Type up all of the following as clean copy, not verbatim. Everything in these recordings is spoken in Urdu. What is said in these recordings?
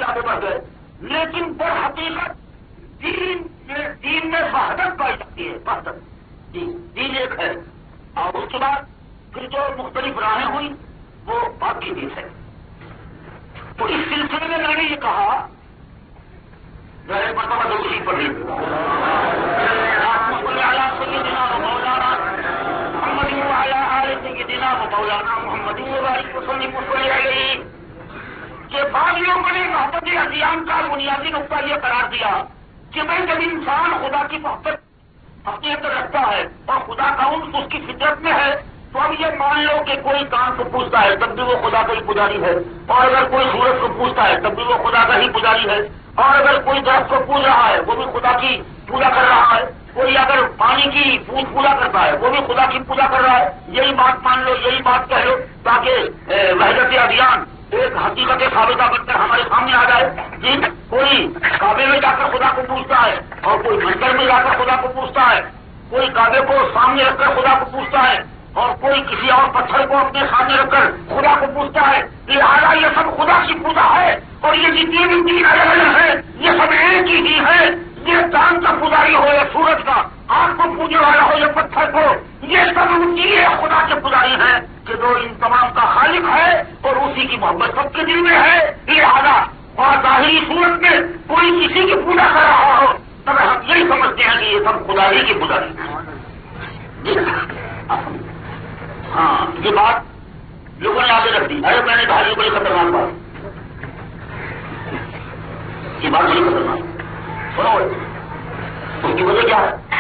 آگے بڑھ گئے، لیکن در حقیقت دین میں وحدت پائی جاتی ہے، وحدت دین ایک ہے، اور اس کے بعد پھر جو مختلف راہیں ہوئی وہ باقی دین ہے۔ تو اس سلسلے میں نے یہ کہا مرتبہ دوسری پڑھی کہ بعض لوگوں نے محبت ادیان کا بنیادی نقطہ یہ قرار دیا کہ بھائی جب انسان خدا کی محبت اپنے اندر رکھتا ہے اور خدا کا انس اس کی فطرت میں ہے، تو اب یہ مان لو کہ کوئی کان کو پوچھتا ہے تب بھی وہ خدا کا ہی پجاری ہے، اور اگر کوئی سورج کو پوچھتا ہے تب بھی وہ خدا کا ہی پجاری ہے، اور اگر کوئی درخت کو پوج رہا ہے وہ بھی خدا کی پوجا کر رہا ہے، کوئی اگر پانی کی پوجا پورا کرتا ہے وہ بھی خدا کی پوجا کر رہا ہے۔ یہی بات مان لو، یہی بات کہہ لو، تاکہ وحدت ادیان ایک حقیقت ثابتہ بن کر ہمارے سامنے آ جائے۔ جی کوئی کعبے میں جا کر خدا کو پوچھتا ہے، اور کوئی مندر میں جا کر خدا کو پوچھتا ہے، کوئی کعبے کو سامنے رکھ کر خدا کو پوچھتا ہے، اور کوئی کسی اور پتھر کو اپنے سامنے رکھ کر خدا کو پوچھتا ہے۔ لہٰذا یہ سب خدا کی پوجا ہے، اور یہ جتنی بھی دین الگ الگ ہے یہ سب ایک ہی دین ہے۔ یہ چاند کا پجاری ہو یا سورج کا، آنکھ کو پوجنے والا ہو یا پتھر کو، یہ سب اسی خدا کے پجاری ہیں کہ جو ان تمام کا خالق ہے، اور اسی کی محبت سب کے دل میں ہے۔ لہٰذا اور ظاہری صورت میں کوئی کسی کی پوجا کر رہا ہو تب ہم یہی سمجھتے ہیں کہ یہ سب خدا ہی کی پجاری ہے۔ ہاں یہ بات لوگوں نے آگے رکھ دی۔ ارے میں نے کہا یہ بڑی خطرناک بات، یہ بات بڑی خطرناک سنو، اس کی وجہ کیا ہے؟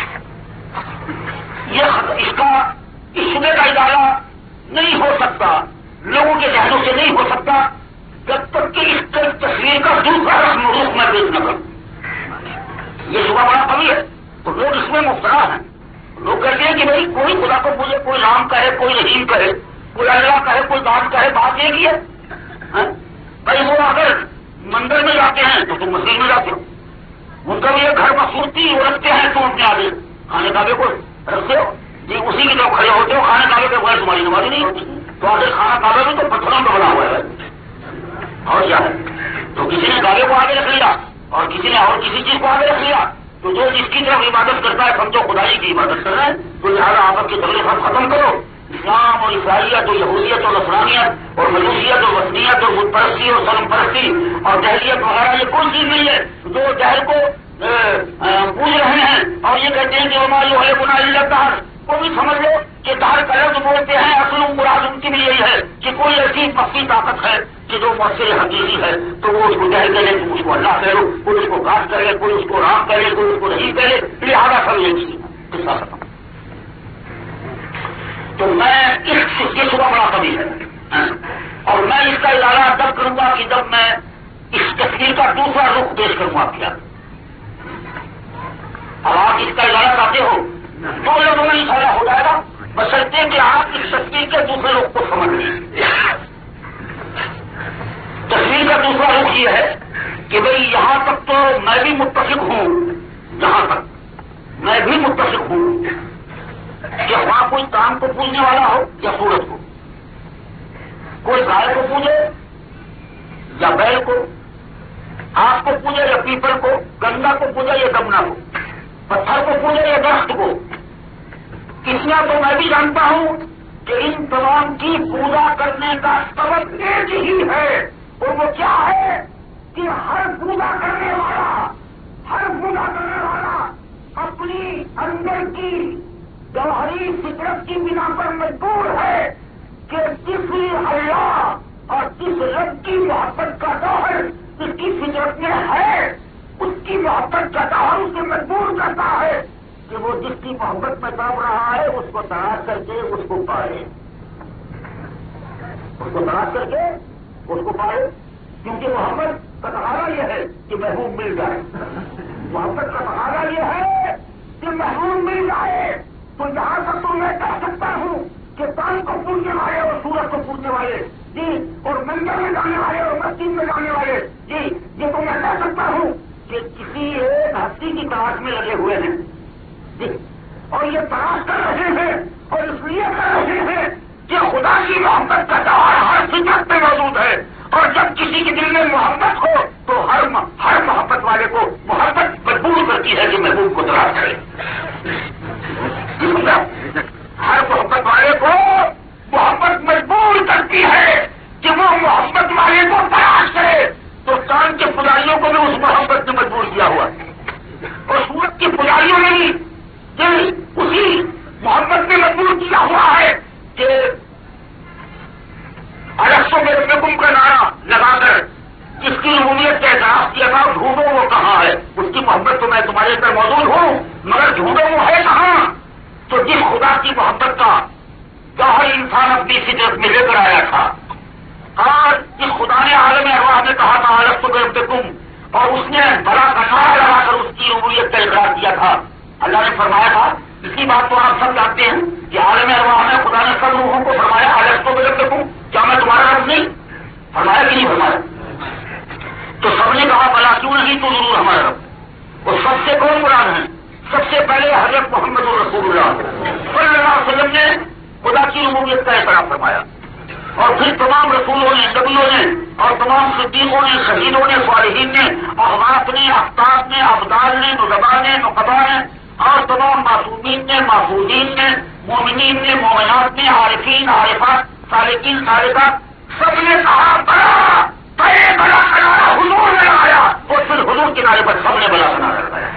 اس شبے کا ادارہ نہیں ہو سکتا، لوگوں کے ذہنوں سے نہیں ہو سکتا جب تک کہ اس تصویر کا دوسرا رسم روپ میں پیش نہ کروں۔ یہ شبہ بڑا قوی ہے، تو لوگ اس میں مبتلا ہیں۔ لوگ کہتے ہیں کہ بھائی کوئی خدا کو پوجے، کوئی رام کہے، کوئی رحیم کہے، کوئی اللہ کہے، کوئی دان کہے، بات ایک ہی ہے۔ بھائی وہ اگر مندر میں جاتے ہیں تو تم مسجد میں جاتے ہو، ان کا بھی یہ گھر مسورتی وہ رکھتے ہیں، تم اپنے آگے کھانے کعبے کو رکھتے ہو، جی اسی کی طرف کھڑے ہوتے ہو، کھانے کعبے کے بغیر تمہاری نمازی نہیں ہوتی، تو آگے کھانا کعبے بھی تو پتھروں کا بنا ہوا ہے، اور کیا ہے؟ تو کسی نے کعبے کو آگے رکھ لیا اور کسی نے اور کسی چیز کو آگے رکھ لیا، تو جو جس کی طرف عبادت کرتا ہے سمجھو خدائی کی عبادت کر رہے ہیں۔ تو لہٰذا آپس کے جھگڑے سب ختم کرو، اسلام اور عیسائیت اور یہودیت اور نصرانیت اور مجوسیت اور وثنیت اور بت پرستی اور صنم پرستی اور جہلیت وغیرہ یہ کوئی چیز نہیں ہے جو جہل کو پوج رہے ہیں اور یہ کہتے ہیں کہ ہماری ہے گناہ اللہ، وہ بھی سمجھ لو کہ دار کا لفظ بولتے ہیں، اصل مراد ان کی بھی یہی ہے کہ کوئی ایسی مخفی طاقت ہے کہ جو مؤثر حقیقی ہے، تو وہ اس کو جہل کرے، تم اس کو اللہ کہہ لو، کوئی اس کو گاس کرے، کوئی اس کو رام کرے، کوئی اس کو نہیں کرے، لہٰذا سب یہ چیز قصہ ختم۔ تو میں اس صبح بڑا قوی ہے، اور میں اس کا ادارہ تب کروں گا کہ جب میں اس تصویر کا دوسرا رخ پیش کروں گا کیا۔ اب آپ اس کا ادارہ چاہتے ہو تو لوگوں میں اشارہ ہو جائے گا، بشرطے کہ آپ اس تصویر کے دوسرے رخ کو سمجھ لیں۔ تصویر کا دوسرا رخ یہ ہے کہ بھئی یہاں تک تو میں بھی متفق ہوں، جہاں تک میں بھی متفق ہوں کہ وہاں کوئی کام کو پوجنے والا ہو یا سورج کو، کوئی گائے کو پوجے یا بیل کو، آگ کو پوجے یا پیپل کو، گنگا کو پوجے یا دمنا کو، پتھر کو پوجے یا درخت کو، اتنا تو میں بھی جانتا ہوں کہ ان تمام کی پوجا کرنے کا سبب ایک ہی ہے، اور وہ کیا ہے کہ ہر پوجا کرنے والا اپنی اندر کی جوہری فطرت کی بنا پر مجبور ہے کہ جس اللہ اور جس رب کی محبت کا جوہر اس کی فطرت میں ہے، اس کی محبت کا جوہر اسے مجبور کرتا ہے کہ وہ جس کی محبت میں تڑپ رہا ہے اس کو تلاش کر کے اس کو پائے، اس کو تلاش کر کے اس کو پائے، کیونکہ محبت کا تقاضا یہ ہے کہ محبوب مل جائے، محبت کا تقاضا یہ ہے کہ محبوب مل جائے۔ تو یہاں تک تو میں کہہ سکتا ہوں کہ چاند کو پوجنے والے اور سورج کو پوجنے والے جی، اور مندر میں جانے والے اور مسجد میں جانے والے جی، یہ تو میں کہہ سکتا ہوں کہ کسی ایک ہستی کی تلاش میں لگے ہوئے ہیں جی، اور یہ تلاش کر رہے ہیں اور اس لیے کر رہے ہیں کہ خدا کی محبت کا جوہر ہر فطرت میں موجود ہے، اور جب کسی کے دل میں محبت ہو تو جس کی ربوبیت کا اعتراف کیا تھا ڈھونڈو وہ کہاں ہے، اس کی محبت تو میں تمہارے اندر موجود ہوں، مگر ڈھونڈو وہ ہے کہاں؟ تو جس خدا کی محبت کا ظاہر انسان اپنی فطرت میں لے کر آیا تھا، اور جس خدا نے عالم ارواح میں کہا تھا الست بربکم، اور اس نے بڑا کٹار لگا کر اس کی ربوبیت کا اقرار کیا تھا، اللہ نے فرمایا تھا، اسی بات کو آپ سب جانتے ہیں کہ عالم ارواح میں خدا نے سب روحوں کو فرمایا الست بربکم، کیا میں تمہارا رب نہیں؟ فرمایا کہ نہیں فرمایا؟ تو سب نے کہا بلا کیوں نہیں، تو ضرور ہمارا رب۔ اور سب سے کون مراد ہیں؟ سب سے پہلے حضرت محمد رسول اللہ صلی اللہ علیہ وسلم نے خدا کی ربوبیت کا اعتراف فرمایا، اور پھر تمام رسولوں نے، نبیوں نے، اور تمام صدیقوں نے، شہیدوں نے، صالحین نے، احواف نے، افتاب نے، ابدال نے، نقبا نے، نقبا نے، اور تمام معصومین نے، محفوظین نے، مومنین نے، مومنات نے، عارفین، عارفات، سالکین، سالکات، سب نے کہا بڑا پہلے بڑا کنارا حضور نے لگایا، اور پھر حضور کنارے پر سب نے بڑا کنارا لگایا،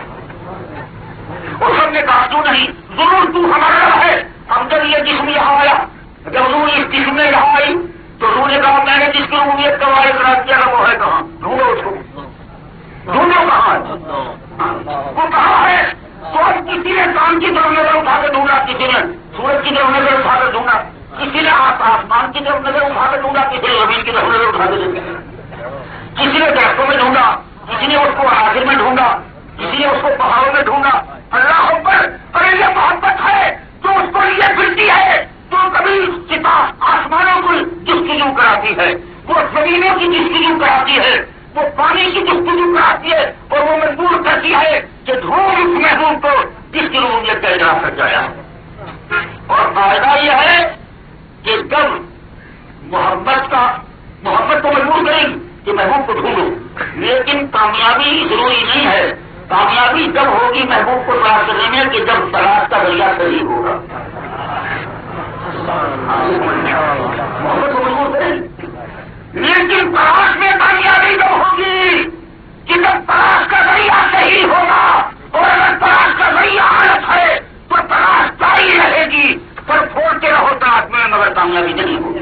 اور سب نے کہا کیوں نہیں، ضرور تو ہمارا رب ہے۔ اب جب یہ جسم یہاں آیا، جب روح اس جسم میں یہاں آئی تو روح نے کہا میں نے جس کی ربوبیت کا اقرار کیا تھا وہ ہے کہاں؟ ڈھونڈو اس کو، ڈھونڈو کہاں ہے، وہ کہاں ہے؟ تو اب کسی نے چاند کی طرف نظر اٹھا کے ڈھونڈا، کسی نے سورج کی طرف نظر اٹھا کر ڈھونڈا، کسی نے آسمان کی طرف نظر اٹھا کر ڈھونڈا، کسی نے زمین کی طرف نظر اٹھا کے ڈھونڈا، کسی نے درختوں میں ڈھونڈا، کسی نے اس کو حاصل میں ڈھونڈا، کسی نے اس کو پہاڑوں میں ڈھونڈا۔ اللہ اکبر! ارے یہ محبت ہے جو اس کو لیے پھرتی ہے، تو کبھی کتاب آسمانوں کو جستجو کراتی ہے، وہ زمینوں کی جستجو کراتی ہے، وہ پانی کی جستجو کراتی ہے، اور وہ مجبور کرتی ہے کہ ڈھونڈ اس محبوب کو جس کی ربوبیت کا اعتراف کر جایا۔ اور فائدہ یہ ہے کہ جب محبت کو مجبور کریں کہ محبوب کو ڈھونڈو، لیکن کامیابی ضروری نہیں ہے، کامیابی جب ہوگی محبوب کو تلاش کرنے میں کہ جب تلاش کا ذریعہ صحیح ہوگا۔ محبت کو مجبور کریں، لیکن تلاش میں کامیابی جب ہوگی کہ جب تلاش کا ذریعہ صحیح ہوگا، اور اگر تلاش کا ذریعہ غلط ہے تو تلاش جاری رہے گی، پر پھوڑتے رہو تلاش میں، مگر کامیابی نہیں ہوگی۔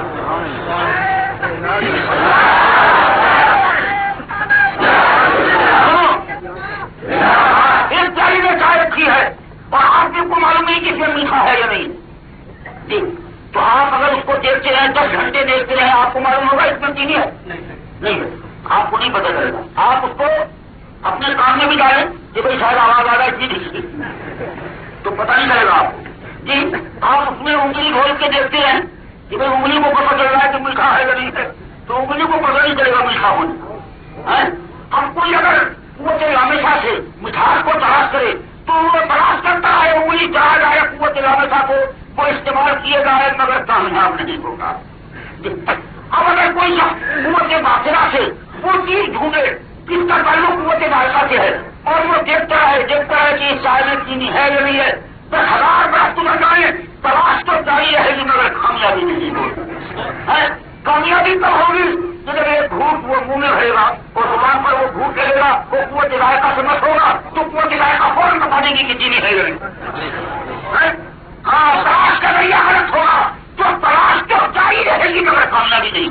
ایک چالی نے چائے رکھی ہے اور آپ کو معلوم نہیں کہ اس میں میٹھا ہے یا نہیں، جی تو آپ اگر اس کو دیکھتے رہیں 10 گھنٹے دیکھتے رہیں، آپ کو معلوم ہوگا اس میں چینی ہے؟ نہیں ہے، آپ کو نہیں پتہ چلے گا۔ آپ اس کو اپنے کام میں بھی ڈالیں کہ بھائی شاید آواز آ رہا ہے چینی، تو پتہ نہیں چلے گا آپ کو۔ جی آپ اس میں انگلی گھول کے دیکھتے رہیں کہ بھائی انگلی کو پتہ چل رہا ہے کہ میٹھا ہے یا نہیں ہے، تو انگلی کو پتہ نہیں چلے گا میٹھا ہونا۔ ہم کوئی اگر قوت لامشہ سے مٹھاس کو تلاش کرے تو وہ تلاش کرتا ہے، انگلی چلا جائے قوت لامشہ کو وہ استعمال کیے گا مگر کامیاب نہیں ہوگا۔ اب اگر کوئی شخص قوت باطنہ سے وہ چیز ڈھونڈے جس کا تعلق قوت ذائقہ سے ہے، اور وہ دیکھتا ہے کہ اس چائے میں چینی ہے یا نہیں ہے، 10,000 برس تمہیں جائیں تلاش تو جاری رہے گی مگر کامیابی نہیں ہوگی۔ کامیابی تب ہوگی جب ایک گھوٹ وہ منہ میں رہے گا اور زبان پر وہ گھوٹ رہے گا، وہ قوت ذائقہ سے مت ہوگا تو قوت ذائقہ فوراً بتا دے گی کہ چینی ہے یا نہیں۔ ہاں تلاش کا ذریعہ غلط ہوگا تو تلاش تو جاری رہے گی مگر کامیابی نہیں۔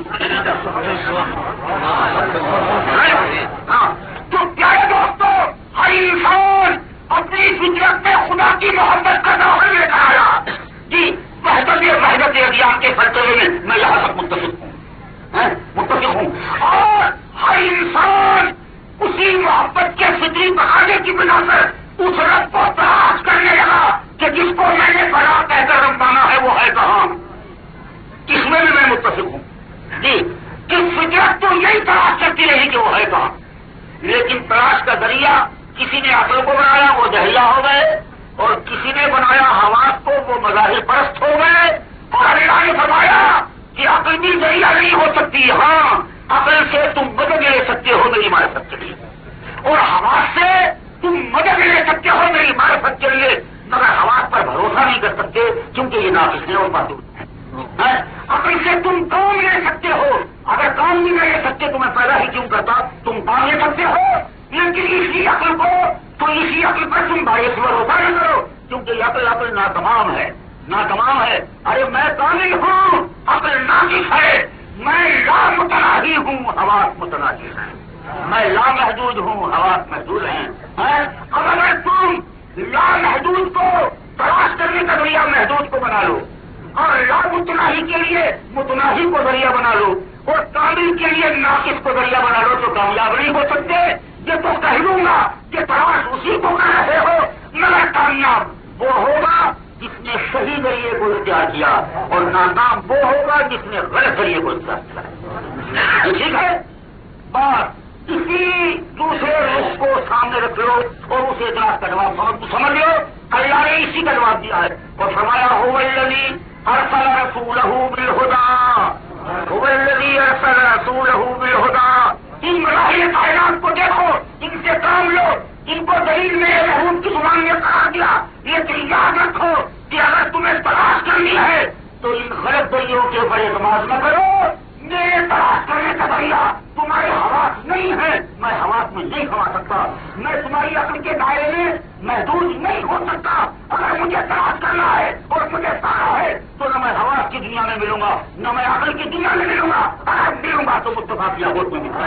ہاں تو پیارے دوستوں، ہر انسان اپنی فطرت میں خدا کی محبت کا داخل لے کر آیا۔ جی وحدت ادیان کے فلسفے میں یہاں تک متفق ہوں، اور ہر انسان اسی محبت کے فطری تقاضے کی بنا پر اس رب کو تلاش کرنے لگا کہ جس کو میں نے بڑا کہہ کر رب مانا ہے وہ ہے کہاں۔ اس میں بھی میں متفق ہوں جی کہ فطرت تو یہی تلاش کرتی رہی کہ وہ ہے کہاں، لیکن تلاش کا ذریعہ کسی نے عقل کو بنایا وہ جہیہ ہو گئے، اور کسی نے بنایا حواس کو وہ مظاہر پرست ہو گئے، اور اللہ نے فرمایا کہ عقل بھی ذریعہ نہیں ہو سکتی، ہاں عقل سے تم مدد لے سکتے ہو میری معرفت کے لیے، اور حواس سے تم مدد لے سکتے ہو میری معرفت کے لیے، مگر حواس پر بھروسہ نہیں کر سکتے کیونکہ یہ ناقص ہے اور معذور ہے۔ عقل سے تم کام لے سکتے ہو، اگر کام نہیں لے سکتے تو میں پیدا ہی کیوں کرتا، تم کام لے سکتے ہو، لیکن اسی عقل کو تو اسی عقل پر تم باعث بھروسہ نہ کرو کیونکہ یہ عقل ناتمام ہے۔ ارے میں کامل ہوں، عقل ناقص ہے، میں لا متناہی ہوں، حواس متناہی ہیں، میں لا محدود ہوں، حواس محدود ہیں۔ اگر تم لا محدود کو تلاش کرنے کا ذریعہ محدود کو بنا لو اور لا متناہی کے لیے متناہی کو ذریعہ بنا لو اور کامل کے لیے ناقص کو ذریعہ بنا لو تو کامیاب نہیں ہو سکتے۔ یہ تو کہہ لوں گا کہ تلاش اسی کو کر رہے ہو، مگر کامیاب وہ ہوگا جس نے صحیح ذریعے کو اختیار کیا اور ناکام وہ ہوگا جس نے غلط ذریعے کو اختیار کیا۔ ٹھیک ہے بات، اسی دوسرے رخ کو سامنے رکھ لو اور اس اعتراض کا جواب سمجھ لو۔ اللہ نے اسی کا جواب دیا ہے اور فرمایا هو الذی ارسل رسولہ بالہدی، هو الذی ارسل رسولہ بالہدی۔ ان مراحل کائنات کو دیکھو، ان سے کام لو، ان کو دلیل میں محمود کی زبان میں قرار دیا۔ لیکن یاد رکھو کہ اگر تمہیں تلاش کرنی ہے تو ان غلط ذریعوں کے اوپر اعتماد نہ کرو۔ میرے تلاش کرنے کا ذریعہ تمہارے حواس نہیں ہے، میں حواس میں نہیں کھوا سکتا، میں تمہاری عقل کے دائرے میں محدود نہیں ہو سکتا۔ اگر مجھے تلاش کرنا ہے اور مجھے پانا ہے تو نہ میں حواس کی دنیا میں ملوں گا نہ میں عقل کی دنیا میں ملوں گا، اگر ملوں گا تو مصطفیٰ کی آگوش میں ملوں گا۔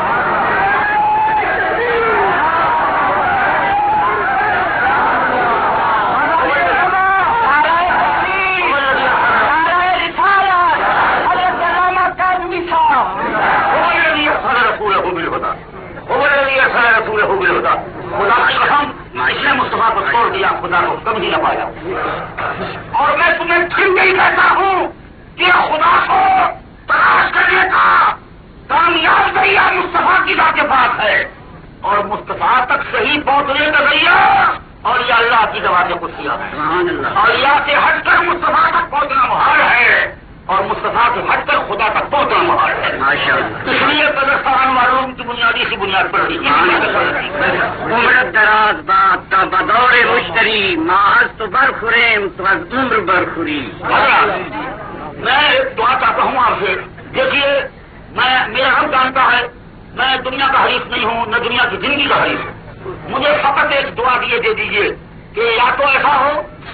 خدا کی قسم اس نے مصطفیٰ کو چھوڑ دیا، خدا کو کبھی نہ پایا۔ اور میں تمہیں پھر یہی کہتا ہوں کہ خدا کو تلاش کرنے کا کامیاب ذریعہ مصطفیٰ کی ذات پاک ہے اور مصطفیٰ تک صحیح پہنچنے کا ذریعہ اور یہ اللہ کی ذات قدسیہ ہے۔ اور یا سے ہٹ کر مصطفیٰ تک پہنچنا محال ہے اور مصطفیٰ سے ہٹ کر خدا تک پہنچنا محال ہے۔ اس لیے قدرستان معلوم کی بنیادی سی بنیاد پر دی عمر دراز بات کا بدور مشتری محض تو برخوریم تو از عمر برخوری۔ میں ایک دعا چاہتا ہوں آپ سے، دیکھیے میرا رب جانتا ہے میں دنیا کا حریف نہیں ہوں نہ دنیا کی زندگی کا حریف ہوں، مجھے فقط ایک دعا دے دیجیے کہ یا تو ایسا ہو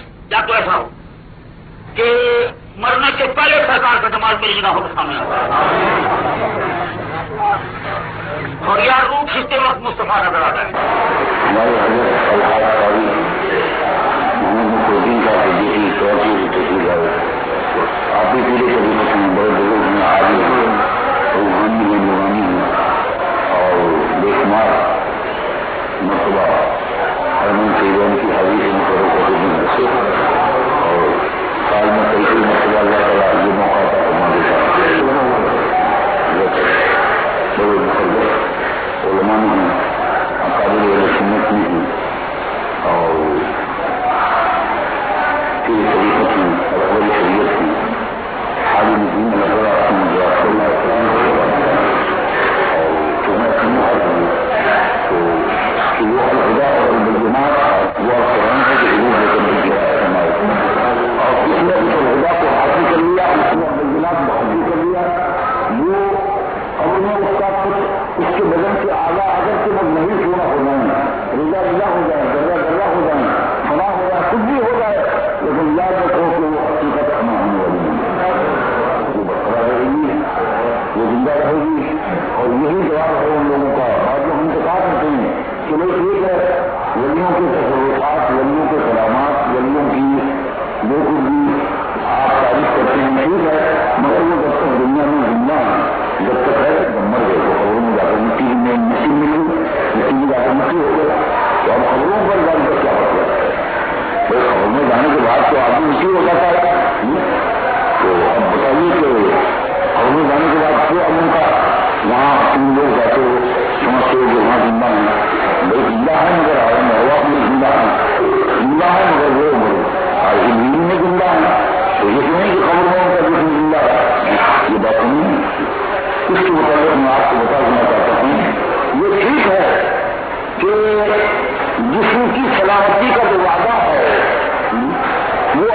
کہ مرنے سے پہلے سرکار کا جمال میری نگاہوں کے سامنے آتا اور یار روح کھینچتے وقت مصطفیٰ نظر آتا ہے۔ ہمارے حضرت الحاج قاری محمد الدین کا بیٹی کراچی سے تشریف لائے، آپ بھی پورے طریقے سے بڑے بزرگ ہیں، عالم ہیں، روحانی ہیں، نورانی ہیں اور بے شمار مرتبہ حرمین شہیدان کی حاضری سے مقرر کرتے ہیں اور سال میں کئی مرتبہ اللہ تعالیٰ یہ موقع تھا فرما دیتا ہے۔ بڑے مقدس علماء میں ہیں، اکابر اہل سنت میں ہیں اور پیر طریقت ہیں، اکبر شریعت ہیں، عالم دین نظر آتے ہیں، جو اکثر اور جو میں سننا چاہتا ہوں تو کہ وہ الہدا اور البینات وہ قرآن ہے کہ حضور لے کر مل گیا ہمارے اور اس نے اس الہدا کو حاصل کر لیا، اس نے البینات کو حاصل کر لیا، وہ اور میں اس کا کچھ اس کے بدن کے اعلیٰ اگر کہ وہ نہیں چھوڑا ہو جائیں، رضا رضا ہو جائے، درجہ درجہ ہو جائیں، فنا ہو جائے، کچھ بھی ہو جائے، لیکن یاد رکھو کہ وہ حقیقت کھانا ہونے والی نہیں، وہ برقرار رہے گی، وہ زندہ رہے گی اور یہی جواب ہے ان لوگوں کا۔ اور جو ہم سے کہا کرتے ہیں کہ وہ ٹھیک ہے ولیوں کے تصورات، ولیوں کے کرامات، ولیوں کی بالکل بھی آپ تعریف کرتے ہیں، ٹھیک ہے، مگر وہ جب تک دنیا میں زندہ ہیں، جب تک ہے جب مر گئے تو خبروں میں جا کر مٹی میں مٹی ملی، مٹی میں جا کر مٹی ہو گیا، تو اب خبروں پر جان کر کیا مطلب ہے؟ خبر میں جانے کے بعد تو آدمی مٹی ہو جاتا ہے، تو اب بتائیے کہ خبر میں جانے کے بعد کیوں اب ان کا وہاں تم لوگ جاتے ہو سمجھتے ہو کہ وہاں زندہ ہیں، بھائی زندہ ہے مگر عالم ہوا میں زندہ ہے مگر وہ نیند میں زندہ ہے، تو یہ نہیں کہ خبر میں ان کا جسم زندہ ہے، یہ بات نہیں ہے۔ اس کے متعلق میں آپ کو بتا دینا چاہتا ہوں، یہ ٹھیک ہے کہ جسم کی سلامتی کا جو وعدہ ہے وہ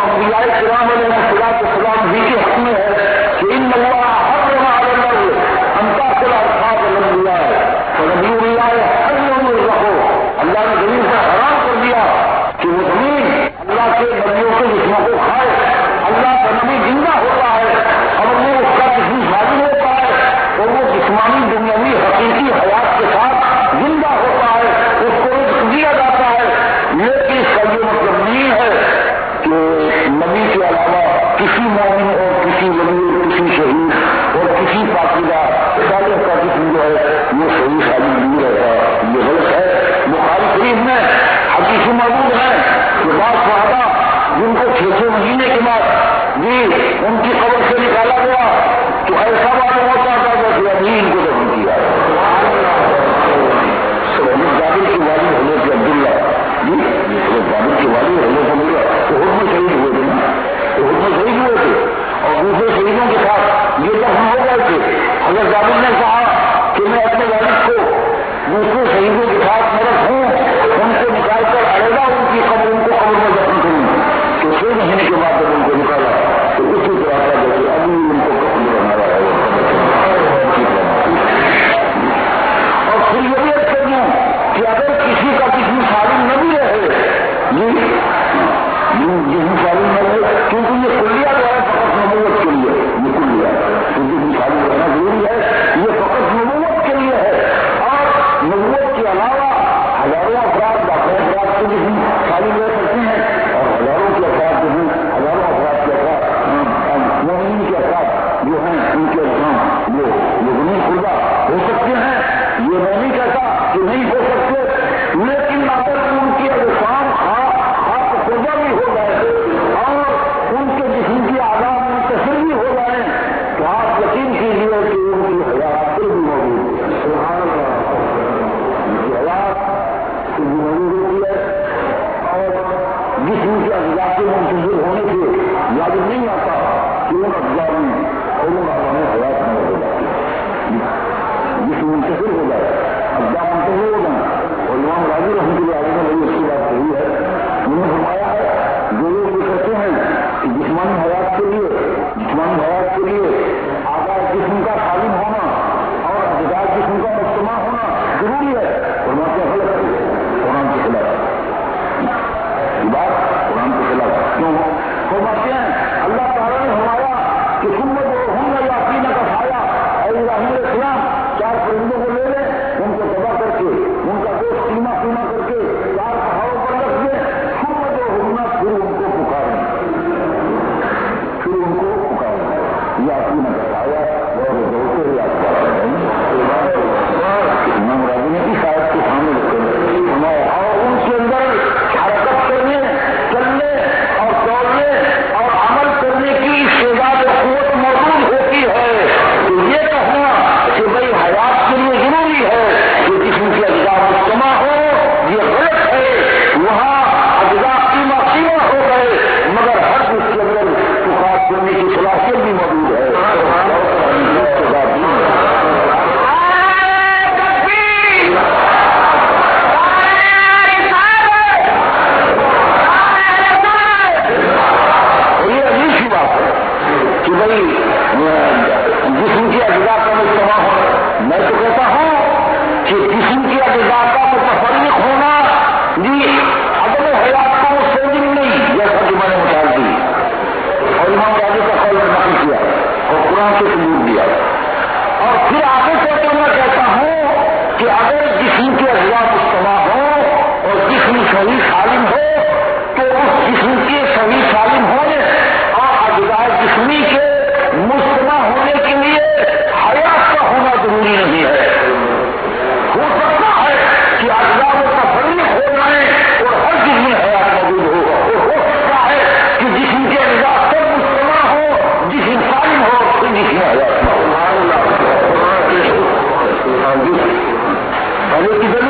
کے جسم سالم رہ سکتے ہیں اور ہزاروں کے افراد جو ہیں ہزاروں افراد کے افراد مومنین کے افراد جو ہیں ان کے اجسام وہ زمین خوردہ ہو سکتے ہیں. یہ میں نہیں کہتا کہ نہیں ہو سکتے، لیکن اگر ان کے اجسام خاک خوردہ بھی ہو جائے اور ان کے جسم کی اعضاء منتشر بھی ہو جائیں تو آپ یقین کیجیے کہ ان کی حیات بھی موجود ہے. سبحان اللہ. ان کی حیات بھی موجود ہوتی ہے اور جسم کے اجزاء کے منتظر ہونے سے یاد نہیں آتا کہ ان اجزاء میں حیات نہیں ہو جاتی ہے. جسم منتظر ہو جائے، اجزاء منتظر ہو جائیں. اور امام راضی رحمۃ اللہ علیہ نے اس کی بات کہی ہے، انہوں نے فرمایا ہے جو لوگ یہ کہتے ہیں کہ جسمانی حیات کے لیے آغاز جسم کا سالم ہونا اور اجزاء جسم کا مجتمع ہونا ضروری ہے. فرماتے ہیں غلط ہے، قرآن کے خلاف یہ بات، قرآن کے خلاف. کیوں فرماتے ہیں اللہ تعالیٰ نے فرمایا کہ سنت اور ہم یا عقیدہ کا سایہ اور ابراہیم علیہ السلام 4 پرندوں کو لے لیں، ان کو تباہ کر کے ان کا گوشت قیمہ کر کے 4 پہاڑوں پر رکھ دیں، سنت اور ہمنا پھر ان کو پکاریں. یہ عقیدہ کا سایہ اور دوسرے ہی آپ امام راضی نے بھی شاید کے سامنے رکھ کر اور ان کے اندر حرکت کرنے، چلنے اور دوڑنے اور عمل کرنے کی استعداد و قوت موجود ہوتی ہے. تو یہ کہنا کہ بھائی حیات کے لیے ضروری ہے کہ جسم کے اجزاء مجتمع ہو، یہ غلط ہے. وہاں اجزاء قیمہ ہو گئے مگر ہر اس کے اندر پکار کرنے کی صلاحیت بھی موجود ہے. جسم کی اجزاء کا مجتمع ہونا، میں تو کہتا ہوں کہ جسم کی اجزاء کا متفرق ہونا بھی عدم حیات کا مستلزم نہیں، جیسا کہ میں نے مثال دی اور امام راضی کا قول نقل کیا اور قرآن سے ثبوت دیا. اور پھر آگے چل کر میں کہتا ہوں کہ اگر جسم کے اجزاء مجتمع ہو اور جسم صحیح سالم ہو تو اس جسم کے صحیح سالم ہونے اور اجزاء جسمی کے مجتمع ہونے کے لیے حیات کا ہونا ضروری نہیں ہے. ہو سکتا ہے کہ اجزاء میں تفریق ہو جائیں اور ہر جسم میں حیات موجود ہو، اور ہو سکتا ہے کہ جسم کے اجزاء سب مجتمع ہو، جسم سالم ہو پھر جسم میں حیات نہ ہو. پہلے کی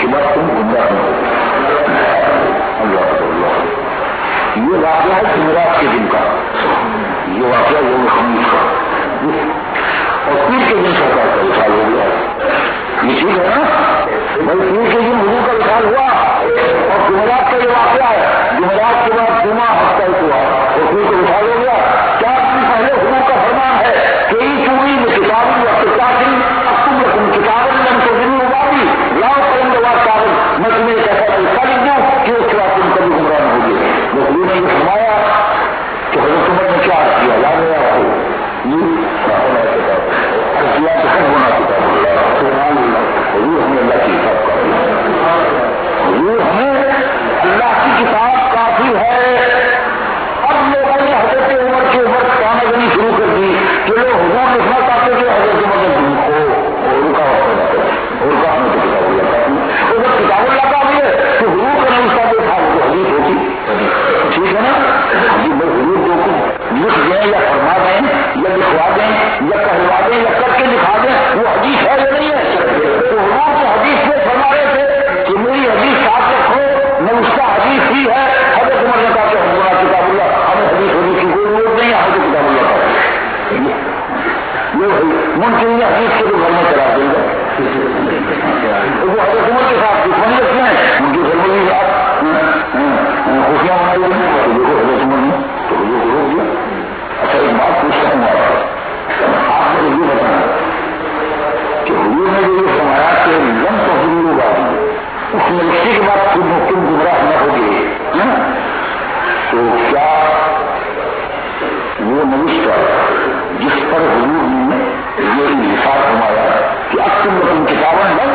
خلاف تم گمراہ نہ ہو. اللہ یہ واقعہ ہے جمعرات کے دن کا، یہ واقعہ یوم خمیس کا، اور پیر کے دن سرکار کا وصال ہو گیا. یہ ٹھیک ہے نا بھائی، پیر کے دن حضور کا وصال ہوا اور جمعرات کا یہ واقعہ ہے. جمعرات کے بعد جمعہ ہفتہ ہوا اور پیر کا وصال ہو گیا. 4 دن پہلے حضور کا فرمان ہے کہ ان چوری میں کتابیں یا کتابیں تم رقم کتابیں لم تو دن ہوگی لاؤ کریں گے بات کاغذ میں تمہیں کہتا ہوں لکھ دوں کہ اس کے بعد تم کبھی گمراہ نہ ہوگی. حضور نے یہ فرمایا کہ حضرت عمر نے کیا کیا یاد ہے آپ کو؟ یہ ہونا کتاب اللہ حضور ہمیں اللہ کی کتاب کا حضور ہمیں اللہ کی کتاب کافی ہے. اب لوگوں نے حضرت عمر کے اوپر کانا کرنی شروع کر دی کہ لوگ حضور لکھنا چاہتے تھے حضرت عمر نے رکا اور کا ہمیں تو کتاب اللہ کا اگر کتاب اللہ کا بھی ہے تو حضور کا نہیں اس کا وہ حدیث ہوتی. ٹھیک ہے نا؟ حضور کو لکھ دیں یا فرما دیں یا لکھوا دیں یا کہلوا دیں یا کر کے لکھا دیں وہ حدیث ہے یا نہیں ہے؟ تو حضور کے حدیث میں فرما رہے تھے کہ میری حدیث ساتھ رکھو میں اس کا حدیث ہی ہے. حضرت عمر نے کہا کہ ہمارا کتاب اللہ ہمیں حدیث ہونے کی کوئی ضرورت نہیں ہے، ہمیں کتاب اللہ کا ممکن ہے حدیث کے تو گھر میں چلا دیں گے. وہ حضرت عمر کے ساتھ دشمنی رکھتے ہیں ان کی ضروری بات خوشیاں منائی گئی تو دیکھو حضرت عمر نے تو حضور کو روک دیا. اچھا ایک بات پوچھتا ہوں آپ نے یہ بتانا کہ حضور نے جو یہ فرمایا کہ لم تضلوا بعدی اس نوشتے کے بعد تم گمراہ نہ ہوگے تو کیا وہ نوشتہ جس پر حضور نے یہ انحصار فرمایا کہ اب تم کتابیں لم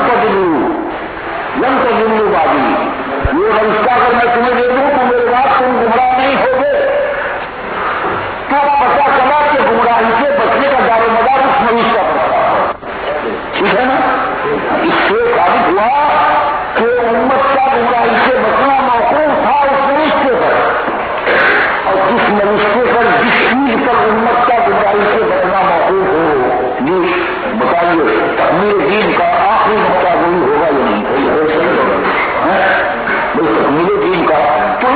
تضلوا بعدی یہ نوشتہ اگر میں تمہیں دے دوں تو میرے بعد تم گمراہ نہیں ہوگے تو پتا چلا کہ گمراہی سے بچنے کا دار و مدار اس نویش کا پڑتا. ٹھیک ہے نا؟ اس سے ثابت ہوا کہ امت کا گمراہی سے بچنا موقوف تھا اس نوشتے پر، اور جس نوشتے پر جس چیز پر امت کا گمراہی سے بچنا موقوف ہو یہ بتائیے تکمیل دین کا آخری نقطہ وہی ہوگا یا نہیں؟ تکمیل دین کا تو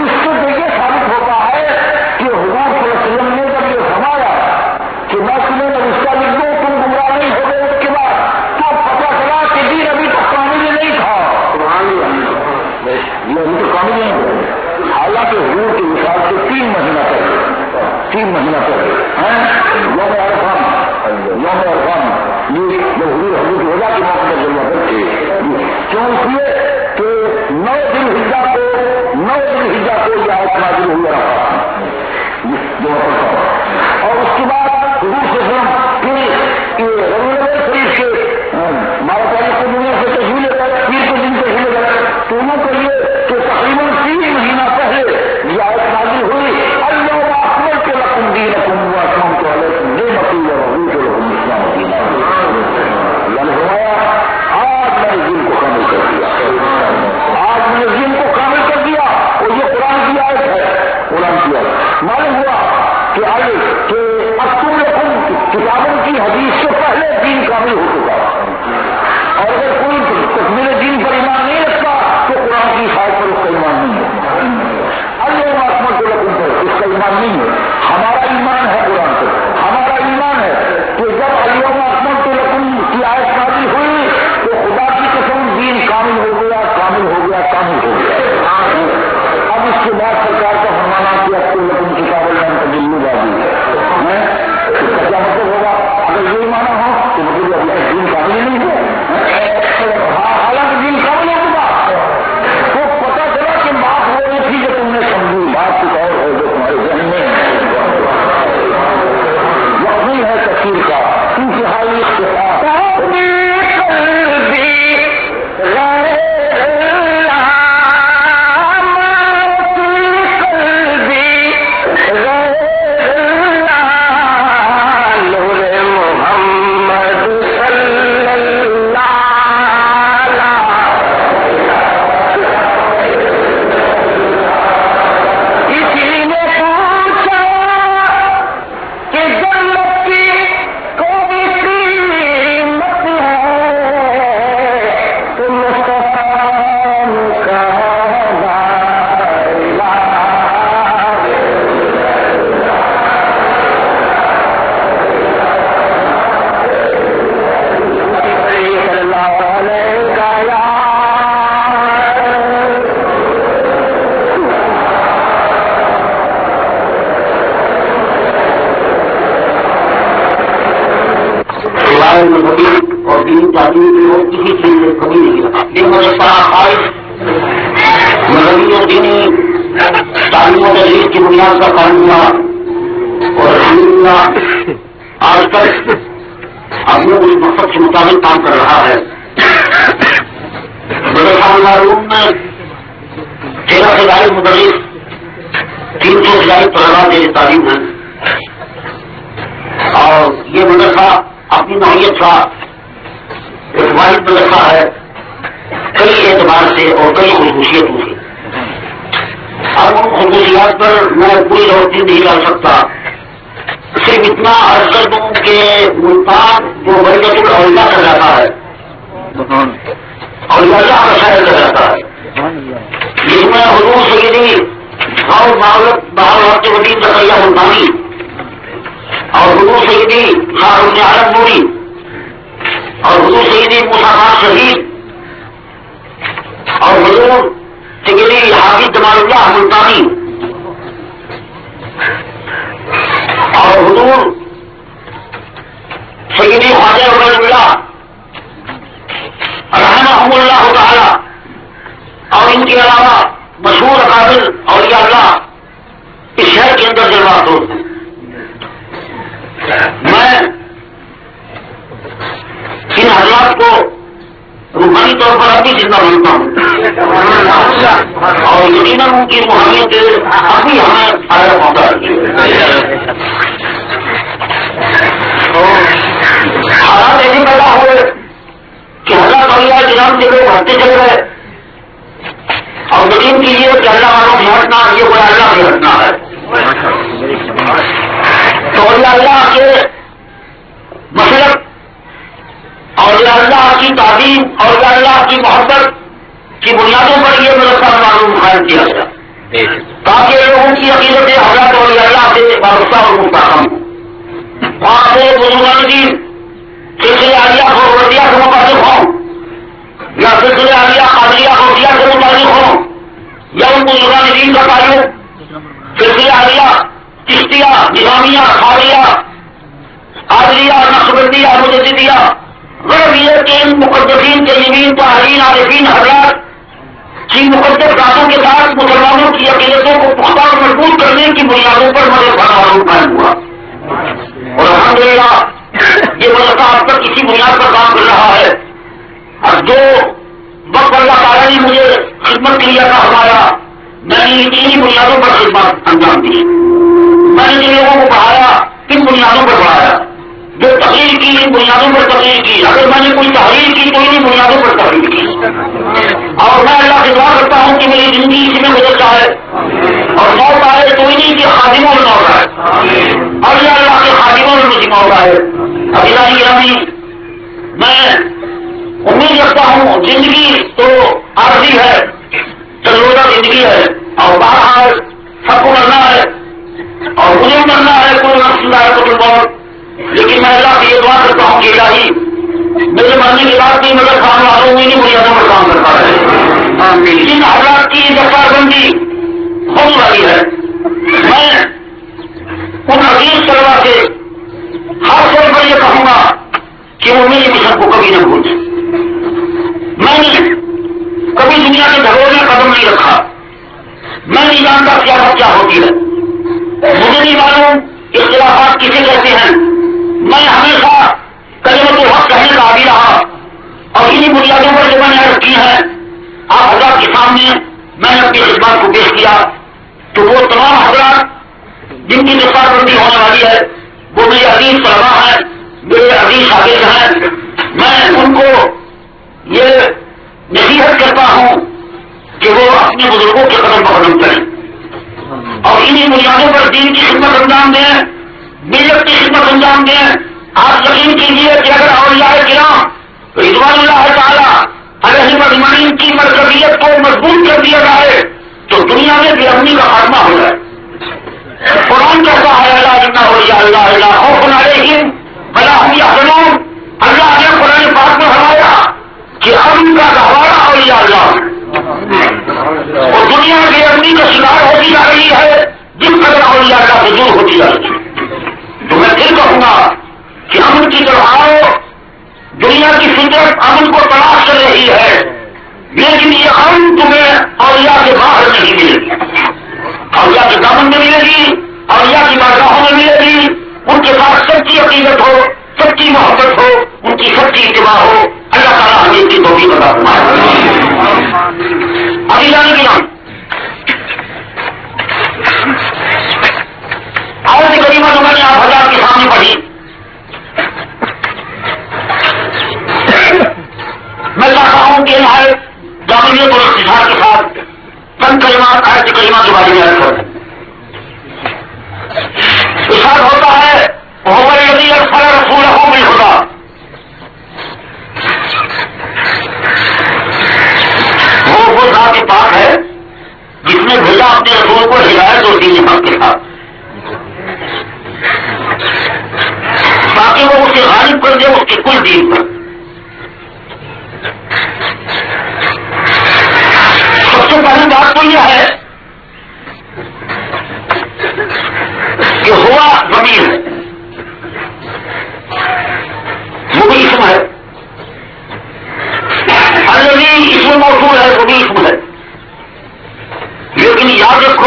کسی چیز سے کمی نہیں رکھا. یہ مدرسہ خواہش مذہبی اور دینی تعلیم و تدریس کی بنیاد کا قائم ہوا اور الحمدللہ آج تک اپنے اس مقصد کے مطابق کام کر رہا ہے. مدرسہ معلوم میں 13 سے زائد مدرس 300 سے زائد طلباء میری تعلیم ہے اور یہ مدرسہ اپنی نوعیت کا ایک واحد مدرسہ ہے کئی اعتبار سے اور کئی خصوصیتوں سے. اب ان خصوصیات پر میں پوری روشنی نہیں ڈال سکتا. صرف اتنا عرض کر دوں کہ ملتان جو بریت الاولیاء کا رہتا ہے اور اللہ کا شہر کا رہتا ہے جس میں حضور سیدی اور بہاولت وڈیم زکریا ملتانی اور حضور سیدی شاہ رکن عالم نوری اور حضور سیدی موسیٰ خان شہید اور حضور سیدی حافظ جمال اللہ ملتانی اور حضور سیدی خواجہ عبید اللہ رحمہ اللہ تعالی اور ان کے علاوہ مشہور اکابر اولیاء اللہ اس شہر کے اندر جلوہ افروز ہیں. میں ان حضرات کو روحانی طور پر ابھی زندہ مانتا ہوں اور یقیناً ان کی روحانیت ابھی ہمیں آیا موقع حالات ایسے پیدا ہوئے کہ حضرت اولیاء کرام کے لوگ ہٹتے چل گئے اور یقین کیجیے کہ اللہ والوں کی ہٹنا یہ کوئی اللہ کی ہٹنا ہے. تو اللہ کے مسلک اور اللہ کی تعلیم اور اللہ کی محبت کی بنیادوں پر یہ مدرسہ معلوم قائم کیا گیا تاکہ لوگوں کی عقیدت حضرت اور اللہ سے وابستہ اور مستحکم ہو. وہاں سے بزرگان دین سلسلے عالیہ کو رضیہ سے متعلق ہوں یا سلسلے عالیہ قادریہ غوثیہ سے متعلق ہوں یا ان بزرگان دین کا تعلق سلسلے عالیہ چشتیہ نظامیہ خاریہ قادریہ نقشبندیہ مجددیہ غربیت کے ان مقدسین طیبین طاہرین عارفین حضرات کی مقدس ذاتوں کے ساتھ مسلمانوں کی عقیدتوں کو پختہ اور مضبوط کرنے کی بنیادوں پر مدرسہ معلوم قائم ہوا اور الحمدللہ یہ مدرسہ اب تک اسی بنیاد پر کام کر رہا ہے. اور جو وقت اللہ تعالیٰ نے مجھے خدمت کے لیے فرمایا میں نے انہی بنیادوں پر خدمت انجام دی. میں نے جن لوگوں کو پڑھایا کن بنیادوں پر پڑھایا جو تقریر کی ان بنیادوں پر تقریر کی. اگر میں نے کوئی تحریر کی تو انہیں بنیادوں پر تحریر کی اور میں اللہ سے دعا کرتا ہوں کہ میری زندگی اسی میں گزر جائے اور موت آئے تو انہیں کے خادموں میں موت آئے اور اللہ کے خادموں میں مجھے موت آئے. ابھی گرامی میں امید رکھتا ہوں زندگی تو عارضی ہے چلوزہ زندگی ہے اور بہرحال سب کو مرنا ہے اور مجھے مرنا ہے کوئی نفس ہے تو بہت. لیکن میں اللہ سے یہ دعا کرتا ہوں کہ الہی میرے مرنے کے بعد بھی مگر کام والوں میں نہیں بنیادوں پر کام کرتا ہے. جن حضرات کی دفتر بندی ہونے والی ہے میں ان عزیز طلبا سے خاص طور پر یہ کہوں گا کہ وہ میری مشن کو کبھی نہ بھولیں. میں نے کبھی دنیا کے گھروں میں قدم نہیں رکھا. میں نہیں جانتا سیاست کیا ہوتی ہے. مجھے نہیں معلوم اختلافات کسے کہتے ہیں. میں ہمیشہ کلمت الحق کہنے کا عادی رہا اور انہی بنیادوں پر جو میں نے عرض کی ہے آپ حضرات کے سامنے میں نے اپنی خدمات کو پیش کیا تو وہ تمام حضرات جن کی دفتر بندی ہونے والی ہے وہ میرے عزیز طلباء ہیں میرے عزیز شاگرد ہیں. میں ان کو یہ نصیحت کرتا ہوں کہ وہ اپنے بزرگوں کے قدم پر قدم کریں اور انہی بنیادوں پر دین کی خدمت انجام دیں ملت کی خدمت انجام دیں. آپ یقین کیجیے کہ اگر اولیاء کرام رضوان اللہ تعالیٰ علیہ مجمعین کی مرکزیت کو مضبوط کر دیا جائے تو دنیا میں بے امنی کا خاتمہ ہو جائے. قرآن کہتا ہے اللہ خوف علیہم ولا هم يحزنون. اللہ نے قرآن پاک میں فرمایا کہ امن کا گہوارہ اولیاء اللہ اور دنیا بے امنی کا شکار ہوتی جا رہی ہے جن قدر اولیاء اللہ سے دور ہوتی جا رہی ہے. تو میں پھر کہوں گا کہ امن کی طرف آؤ دنیا کی فطرت امن کو تلاش کر رہی ہے، لیکن یہ امن تمہیں اولیاء کے باہر نہیں ملے گی، اولیاء کے دامن میں ملے گی، اولیاء کی بارگاہوں میں ملے گی، ان کے ساتھ سچی عقیدت ہو، سچی محبت ہو، ان کی سچی اتباع ہو۔ اللہ تعالیٰ ہمیں اس کی توفیق عطا فرمائے۔ ابھی جانے کی نام آیت کریمہ جو میں نے آپ حضرات کے سامنے پڑھی، میں چاہتا ہوں کہ نہایت جامعیت اور اختصار کے ساتھ چند کلمات آیت کریمہ کے بارے میں عرض کروں۔ ارشاد ہوتا ہے هو الذی ارسل رسولہ بالہدی، وہ ذات پاک ہے جس نے بھیجا اپنے رسول کو ہدایت اور دین حق کے ساتھ، تاکہ وہ اسے غالب کر دے اس کے کل دین پر۔ سب سے پہلی بات تو یہ ہے کہ ہوا ضمیر ہے، وہ بھی اسم ہے، الذی اسم موصول ہے، وہ بھی اسم ہے، لیکن یاد رکھو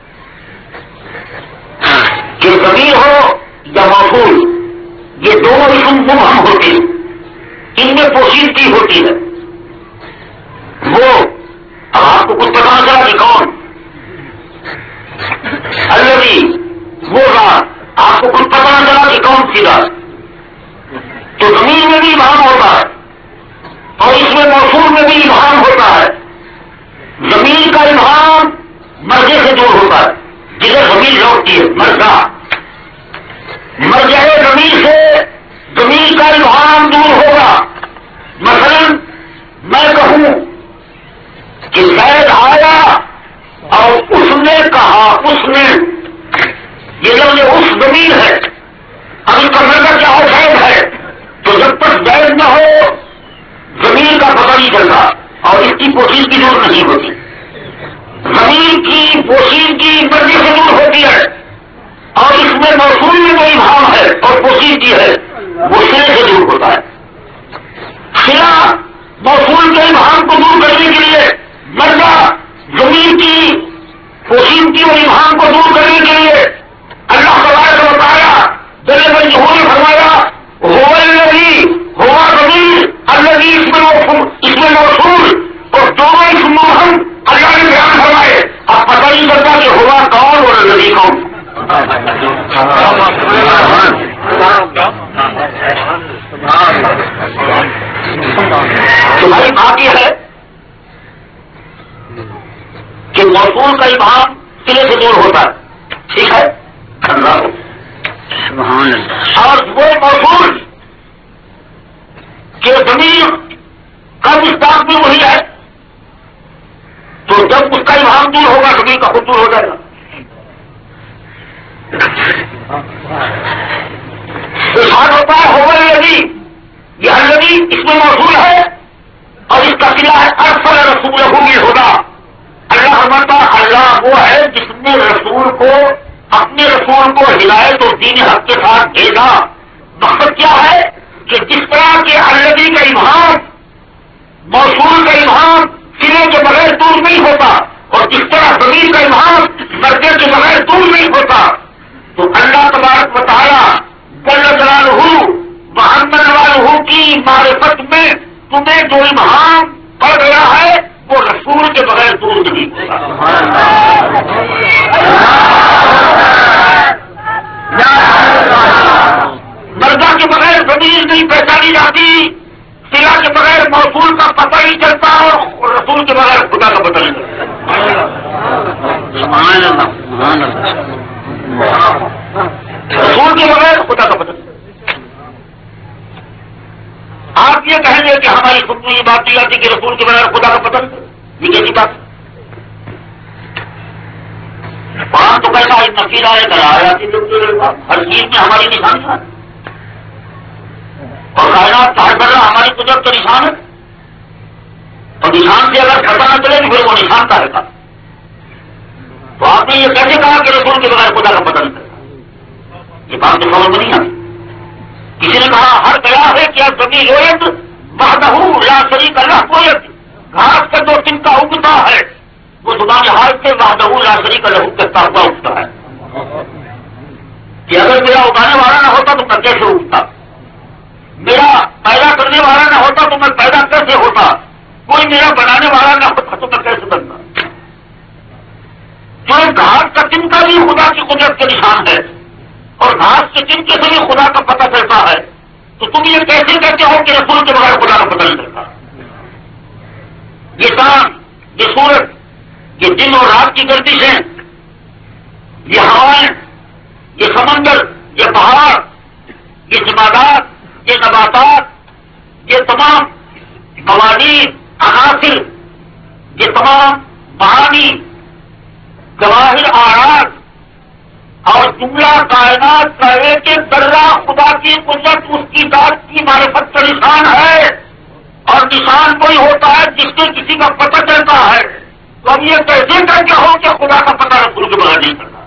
کہ ضمیر ہو یا موصول یہ دونوں اسم مبہم ہوتے ہیں، ان میں پوشیدگی ہوتی ہے۔ وہ اب آپ کو کچھ پتا چلا کہ کون الذی، وہ ذات، آپ کو کچھ پتا چلا کہ کون سی ذات، تو ضمیر میں بھی ابہام ہوتا ہے اور اس میں موصول میں بھی ابہام ہوتا ہے۔ ضمیر کا ابہام مرجع سے دور ہوتا ہے، جسے ضمیر لوٹتی ہے، مرجع ضمیر سے ضمیر کا ابہام دور ہوگا۔ مثلا میں کہوں کہ زید آیا اور اس نے کہا، اس نے، یہ جب یہ اس ضمیر ہے، اب اس کا مطلب کیا ہو زید ہے، تو جب تک زید نہ ہو ضمیر کا پتہ نہیں چلتا اور اس کی پوشیدگی دور نہیں ہوتی۔ ضمیر کی پوشیدگی مرجع سے دور ہوتی ہے اور اس میں موصول میں کوئی ابہام ہے اور پوشیدگی ہے، وہ صلے سے دور ہوتا ہے۔ صلہ موصول کے ابہام کو دور کرنے کے لیے، مرجع ضمیر کی پوشیدگی اور ابہام کو دور کرنے کے لیے اللہ تبارک و تعالی جل وجہہ نے فرمایا هو الذی، ہوا ضمیر، الذی اس میں موصول اور دونوں اسم مبہم اللہ نے بیان فرمائے۔ اب پتہ نہیں چلتا کہ ہوا کون اور الذی کون۔ تو بھائی بات یہ ہے کہ موصول کا ابہام صلے سے دور ہوتا ہے، ٹھیک ہے، اور وہ موصول کہ ضمیر کا مصداق بھی وہی ہے، تو جب اس کا ابہام دور ہوگا ضمیر کا خود دور ہو جائے گا۔ ارشاد ہوتا ہے هو الذی، یہ الذی اس میں موصول ہے اور اس کا صلہ ہے ارسل رسولہ بالہدی۔ اللہ فرماتا اللہ وہ ہے جس نے رسول کو، اپنے رسول کو ہدایت اور دین حق کے ساتھ بھیجا۔ مقصد کیا ہے کہ جس طرح کے الذی کا ابہام، موصول کا ابہام صلے کے بغیر دور نہیں ہوتا اور جس طرح ضمیر کا ابہام مرجع کے بغیر دور نہیں ہوتا، تو اللہ تبارک و تعالی جل جلالہ محمد والہ کی معرفت میں تمہیں جو ابہام پڑ گیا ہے وہ رسول کے بغیر دور نہیں ہوتا۔ مرجع کے بغیر ضمیر نہیں پہچانی جاتی، صلہ کے بغیر موصول کا پتہ نہیں چلتا اور رسول کے بغیر خدا کا پتہ نہیں چلتا۔ رسول کے بغیر خدا کا پتہ نہیں۔ آپ یہ کہیں گے کہ ہماری خود میں یہ بات نہیں آتی کہ رسول کے بغیر خدا کا پتہ نہیں، یہ کیسی بات؟ قرآن تو کہتا ہے نفیر آئے کرایا ہر چیز میں ہماری نشانی ہے اور کائنات ہر بڑا ہماری قدرت کا نشان ہے، اور نشان سے اگر پتہ نہ چلے تو پھر وہ نشان کا رہتا۔ تو آپ نے یہ کیسے کہا کہ رسول کے بغیر خدا کا پتہ نہیں چلتا؟ یہ بات تو سمجھ میں نہیں آتی۔ کسی نے کہا ہر گیا ہے کیا زمین رویت وحدہ لا شریک لہ گویت، گھاس کا جو تنکا اگتا ہے وہ زبان حال سے وحدہ لا شریک لہ کہتا ہوا اگتا ہے کہ اگر میرا اگانے والا نہ ہوتا تو میں کیسے اگتا، میرا پیدا کرنے والا نہ ہوتا تو میں پیدا کیسے ہوتا، کوئی میرا بنانے والا نہ ہوتا تو میں کیسے بنتا۔ جو گھاس کا تنکا بھی خدا کی قدرت کے نشان ہے اور گھاس کے تنکے سے بھی خدا کا پتہ چلتا ہے، تو تم یہ کیسے کہتے ہو کہ رسول کے بغیر خدا کا پتہ نہیں چلتا؟ یہ چاند، یہ سورج، یہ دن اور رات کی گردشیں، یہ ہوائیں، یہ سمندر، یہ پہاڑ، یہ جمادات، یہ نباتات، یہ تمام قوانین، عناصر، یہ تمام معانی، ظواہر، آراز اور جملہ کائنات کا ایک ایک ذرہ خدا کی قدرت، اس کی ذات کی معرفت کا نشان ہے، اور نشان کوئی ہوتا ہے جس سے کسی کا پتہ چلتا ہے۔ تو اب یہ کیسے کہتے ہو کہ خدا کا پتہ رسول کے بغیر نہیں چلتا؟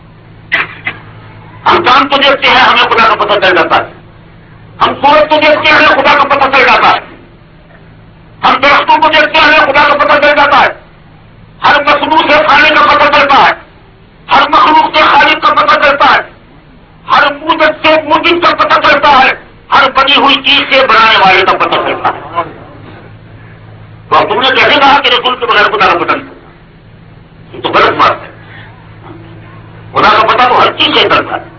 ہم چاند کو دیکھتے ہیں ہمیں خدا کا پتہ چل جاتا ہے، ہم سورج کو دیکھتے ہیں ہمیں خدا کا پتہ چل جاتا ہے، ہم درختوں کو دیکھتے ہیں ہمیں خدا کا پتہ چل جاتا ہے، ہر مخلوق سے خالق کا پتہ چلتا ہے، ہر مخلوق سے خالق کا پتہ چلتا ہے، ہر موجد سے موجد کا پتہ چلتا ہے، ہر بنی ہوئی چیز سے بنانے والے کا پتہ چلتا ہے۔ تو اب تم نے کیسے کہا کہ رسول کے بغیر خدا کا پتہ نہیں چلتا؟ یہ تو غلط بات ہے، خدا کا پتہ تو ہر چیز سے چلتا ہے۔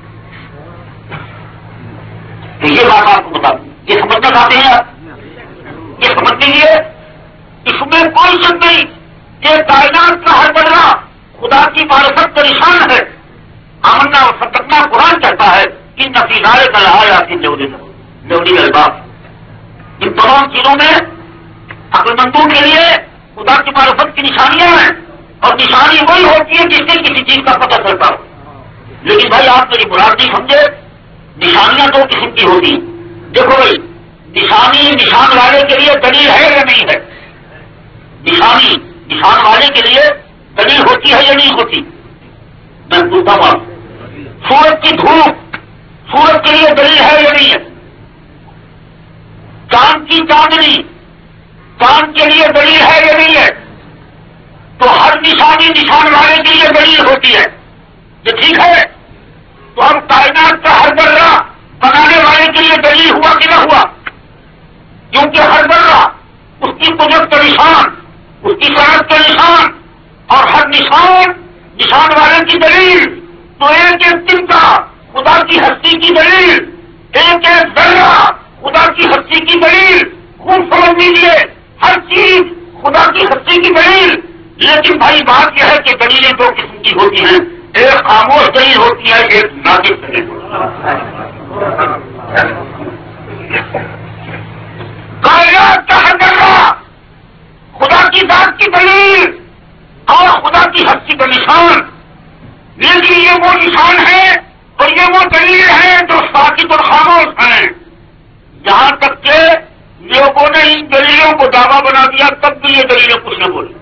تو یہ بات آپ کو بتا دوں، یہ سمجھنا چاہتے ہیں آپ؟ یہ سمجھنے لیے اس میں کوئی شک نہیں کہ کائنات کا ہر ذرہ خدا کی معرفت کا نشان ہے۔ آمنا اور صدقنا قرآن کہتا ہے کہ نفی نارے کا لہٰذا لولی الباب، ان تمام چیزوں میں عقل مندوں کے لیے خدا کی معرفت کی نشانیاں ہیں، اور نشانی وہی ہوتی ہے جس سے کسی چیز کا پتہ چلتا ہو۔ لیکن بھائی آپ میری مراد نہیں سمجھے، نشانیاں دو قسم کی ہوتی ہیں۔ دیکھو بھائی، نشانی نشان والے کے لیے دلیل ہے یا نہیں ہے؟ نشانی نشان والے کے لیے دلیل ہوتی ہے یا نہیں ہوتی؟ میں پوچھتا ہوں، سورج کی دھوپ سورج کے لیے دلیل ہے یا نہیں ہے؟ چاند کی چاندنی چاند کے لیے دلیل ہے یا نہیں ہے؟ تو ہر نشانی نشان والے کے لیے دلیل ہوتی ہے، یہ ٹھیک ہے؟ تو اب کائنات کا ہر ذرہ بنانے والے کے لیے دلیل ہوا کہ نہ ہوا؟ کیونکہ ہر ذرہ اس کی قدرت کا نشان، اس کی صنعت کا نشان، اور ہر نشان والے کی دلیل۔ تو ایک ایک تنکا خدا کی ہستی کی دلیل، ایک ایک ذرہ خدا کی ہستی کی دلیل۔ خوب سمجھ لیجیے، ہر چیز خدا کی ہستی کی دلیل۔ لیکن بھائی بات یہ ہے کہ دلیلیں دو قسم کی ہوتی ہیں، ایک خاموش دلیل ہوتی ہے، ایک ناطق دلیل ہوتی ہے۔ کائنات کا ہر ذرہ خدا کی ذات کی دلیل اور خدا کی ہستی کا نشان، لیکن یہ وہ نشان ہے اور یہ وہ دلیل ہے جو ساکت اور خاموش ہیں۔ جہاں تک کہ لوگوں نے ان دلیلوں کو دعویٰ بنا دیا، تب بھی یہ دلیلیں کچھ نہ بولی۔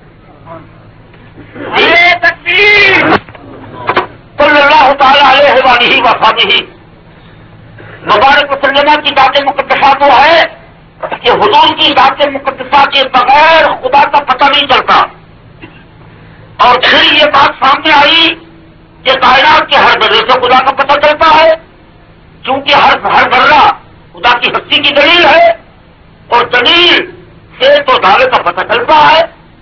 یہ تکبیر صلی اللہ تعالی علیہ وآلہ وصحبہ مبارک وسلم کی ذات مقدسہ تو ہے کہ حضور کی ذات مقدسہ کے بغیر خدا کا پتہ نہیں چلتا۔ اور پھر یہ بات سامنے آئی کہ کائنات کے ہر ذرے سے خدا کا پتہ چلتا ہے، کیونکہ ہر ذرہ خدا کی ہستی کی دلیل ہے، اور دلیل سے تو دعوے کا پتہ چلتا ہے۔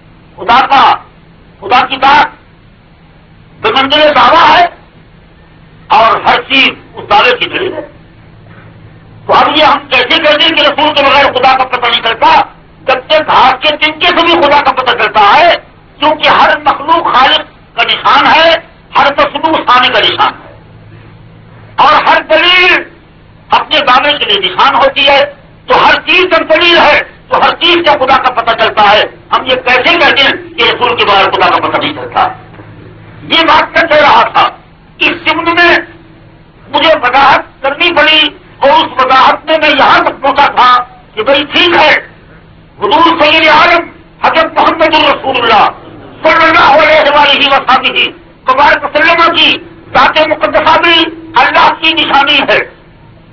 خدا کی بات بمنزل دعویٰ ہے، اور ہر چیز اس دعوے کی دلیل ہے۔ تو اب یہ ہم کیسے کہتے ہیں کہ رسول کے بغیر خدا کا پتہ نہیں چلتا؟ جب تک گھاس کے تنکے سے بھی خدا کا پتہ چلتا ہے، کیونکہ ہر مخلوق خالق کا نشان ہے، ہر مصنوع ثانی کا نشان ہے، اور ہر دلیل اپنے دعوے کے لیے نشان ہوتی ہے۔ تو ہر چیز جب دلیل ہے تو ہر چیز سے خدا کا پتہ چلتا ہے۔ ہم یہ کیسے کہتے ہیں کہ رسول کے بغیر خدا کا پتہ نہیں چلتا؟ یہ بات کر رہا تھا، اس ضمن میں مجھے وضاحت کرنی پڑی، اور اس وضاحت میں یہاں تک پہنچا تھا کہ بھائی ٹھیک ہے، حضور سید عالم حضرت محمد الرسول اللہ صلی اللہ علیہ وآلہ وسلم مبارک وسلم کی ذات مقدسہ بھی اللہ کی نشانی ہے،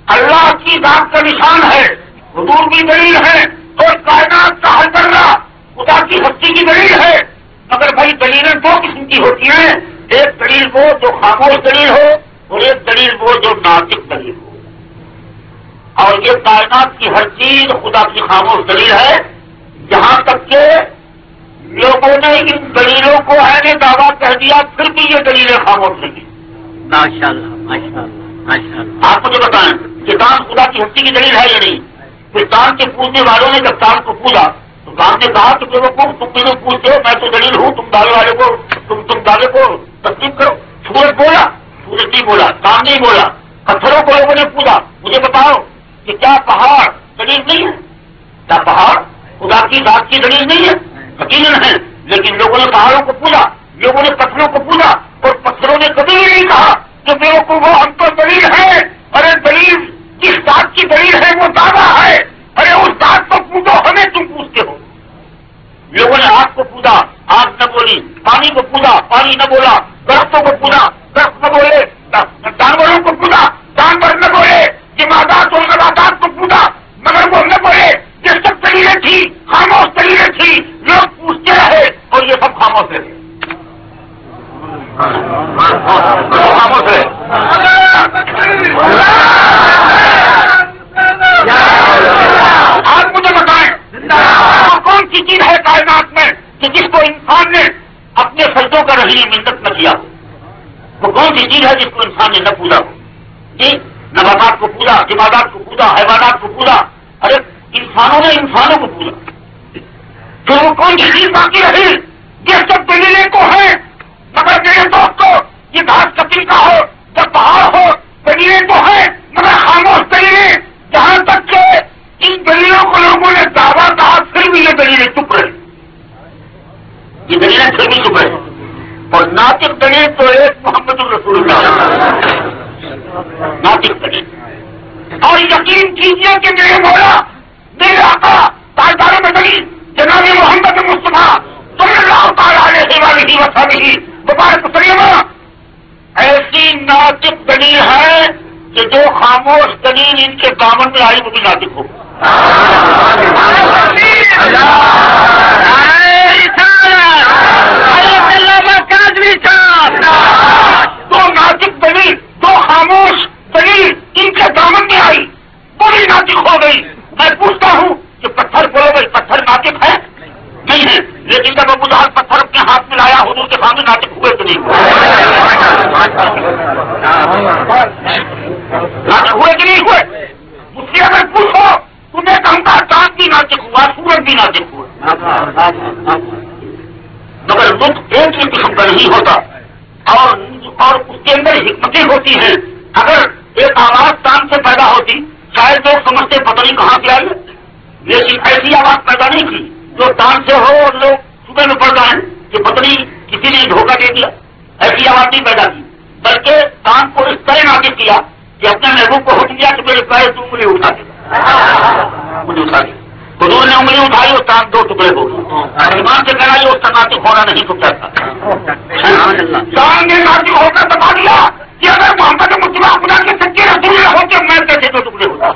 اللہ کی ذات کا نشان ہے، حضور کی دلیل ہے، اور کائنات کا حل کرنا خدا کی ہستی کی دلیل ہے۔ مگر بھائی دلیلیں دو قسم کی ہوتی ہیں، ایک دلیل وہ جو خاموش دلیل ہو اور ایک دلیل وہ جو ناطق دلیل ہو۔ اور یہ کائنات کی ہر چیز خدا کی خاموش دلیل ہے، جہاں تک کہ لوگوں نے ان دلیلوں کو عین دعویٰ کہہ دیا، پھر بھی یہ دلیلیں خاموش نہیں۔ ماشاءاللہ ماشاءاللہ ماشاءاللہ۔ آپ مجھے بتائیں کہ دان خدا کی ہستی کی دلیل ہے یا نہیں؟ پھر دان کے پوجنے والوں نے جب دان کو پوجا تو دان نے کہا کہ بیوقوف تم میرے پوچھتے ہو، میں تو دلیل ہوں، تم دعوے والے کو تم دعوے کو تسلیم کرو۔ سورج بولا، سورج نہیں بولا، دان نہیں بولا، پتھروں کو لوگوں نے پوجا۔ مجھے بتاؤ کہ کیا پہاڑ دلیل نہیں ہے؟ کیا پہاڑ خدا کی ذات کی دلیل نہیں ہے؟ یقیناً ہے، لیکن لوگوں نے پہاڑوں کو پوجا، لوگوں نے پتھروں کو پوجا، اور پتھروں نے کبھی بھی نہیں کہا کہ بیوقوف وہ ہم تو دلیل ہے۔ ارے دلیل جس ذات کی دلیل ہے وہ دعویٰ ہے، ارے اس ذات کو پوجو، ہمیں تم پوچھتے ہو۔ لوگوں نے آگ کو پوجا، آگ نہ بولی، پانی کو پوجا، پانی نہ بولا، درختوں کو پوجا، درخت نہ بولے، جانوروں کو پوجا، جانور نہ بولے، جمادات اور نباتات کو پوجا، مگر وہ نہ بولے۔ یہ سب دلیلیں تھی، خاموش دلیلیں تھی، لوگ پوچھتے رہے اور یہ سب خاموش رہے۔ خاموش رہے۔ آپ مجھے بتائیں کون سی چیز ہے کائنات میں کہ جس کو انسان نے اپنے سجدوں کا رہی منت نہ کیا؟ وہ کون سی چیز ہے جس کو انسان نے نہ پوجا ہو؟ جی، نباتات کو پوجا، جمادات کو پوجا، حیوانات کو پوجا، ارے انسانوں نے انسانوں کو پوجا۔ پھر وہ کون سی چیز باقی رہی؟ یہ سب دلیلیں تو ہیں، مگر میرے دوستوں یہ گھاس کٹی کا ہو یا پہاڑ ہو، دلیلیں تو ہیں مگر خاموش دلیلیں۔ جہاں تک کہ ان دلیلوں کو لوگوں نے دعویٰ کہا، پھر بھی یہ دلیلیں چپ رہی، یہ دلیلیں پھر بھی چپ رہی۔ اور ناطق دلیل تو ایک محمد الرسول اللہ، ناطق دلیل۔ اور یقین کیجیے کہ میرے مولا، میرے آقا تاجدار مدنی جناب محمد مصطفیٰ صلی اللہ تعالیٰ علیہ وآلہ وسلم مبارک سلیمہ ایسی ناطق دلیل ہے کہ جو خاموش دلیل ان کے دامن میں آئی وہ بھی ناطق ہو۔ دو ناطق دلیل، دو خاموش دلیل ان کے دامن میں آئی وہ بھی ناطق ہو گئی۔ میں پوچھتا ہوں کہ پتھر بولو بھائی، پتھر ناطق ہے؟ نہیں ہے، لیکن جب ابو جہل پتھر اپنے ہاتھ میں لایا حضور کے سامنے ناطق ہوئے تو نہیں ہوئے؟ ناطق ہوئے کہ نہیں ہوئے؟ مجھ سے اگر پوچھو تمہیں کہوں گا چاند بھی ناطق ہوا، سورج بھی ناطق ہوا، مگر لطف ایک ہی قسم کا نہیں ہوتا، اور اس کے اندر حکمتیں ہوتی ہیں۔ اگر ایک آواز چاند سے پیدا ہوتی شاید لوگ سمجھتے پتہ نہیں کہاں سے آئی، لیکن ایسی آواز پیدا نہیں کی جو چاند سے ہو اور لوگ صبح میں پڑ جائیں کہ پتہ نہیں کسی نے دھوکہ دے دیا، ایسی آواز نہیں پیدا کی، بلکہ چاند کو اس طرح ناطق کیا کہ اپنے محبوب کو حکم دیا کہ میرے پیر تو انگلی اٹھا دے، مجھے اٹھا دی۔ حضور نے انگلی اٹھائی اور چاند دو ٹکڑے ہو گئے۔ ایمان سے کہنا یہ اس کا ناطق ہونا نہیں تو کیا تھا؟ چاند نے ناطق ہو کر بتا دیا کہ اگر محمد مصطفیٰ خدا کے سچے رسول ہوتے میں کیسے دو ٹکڑے ہوتا۔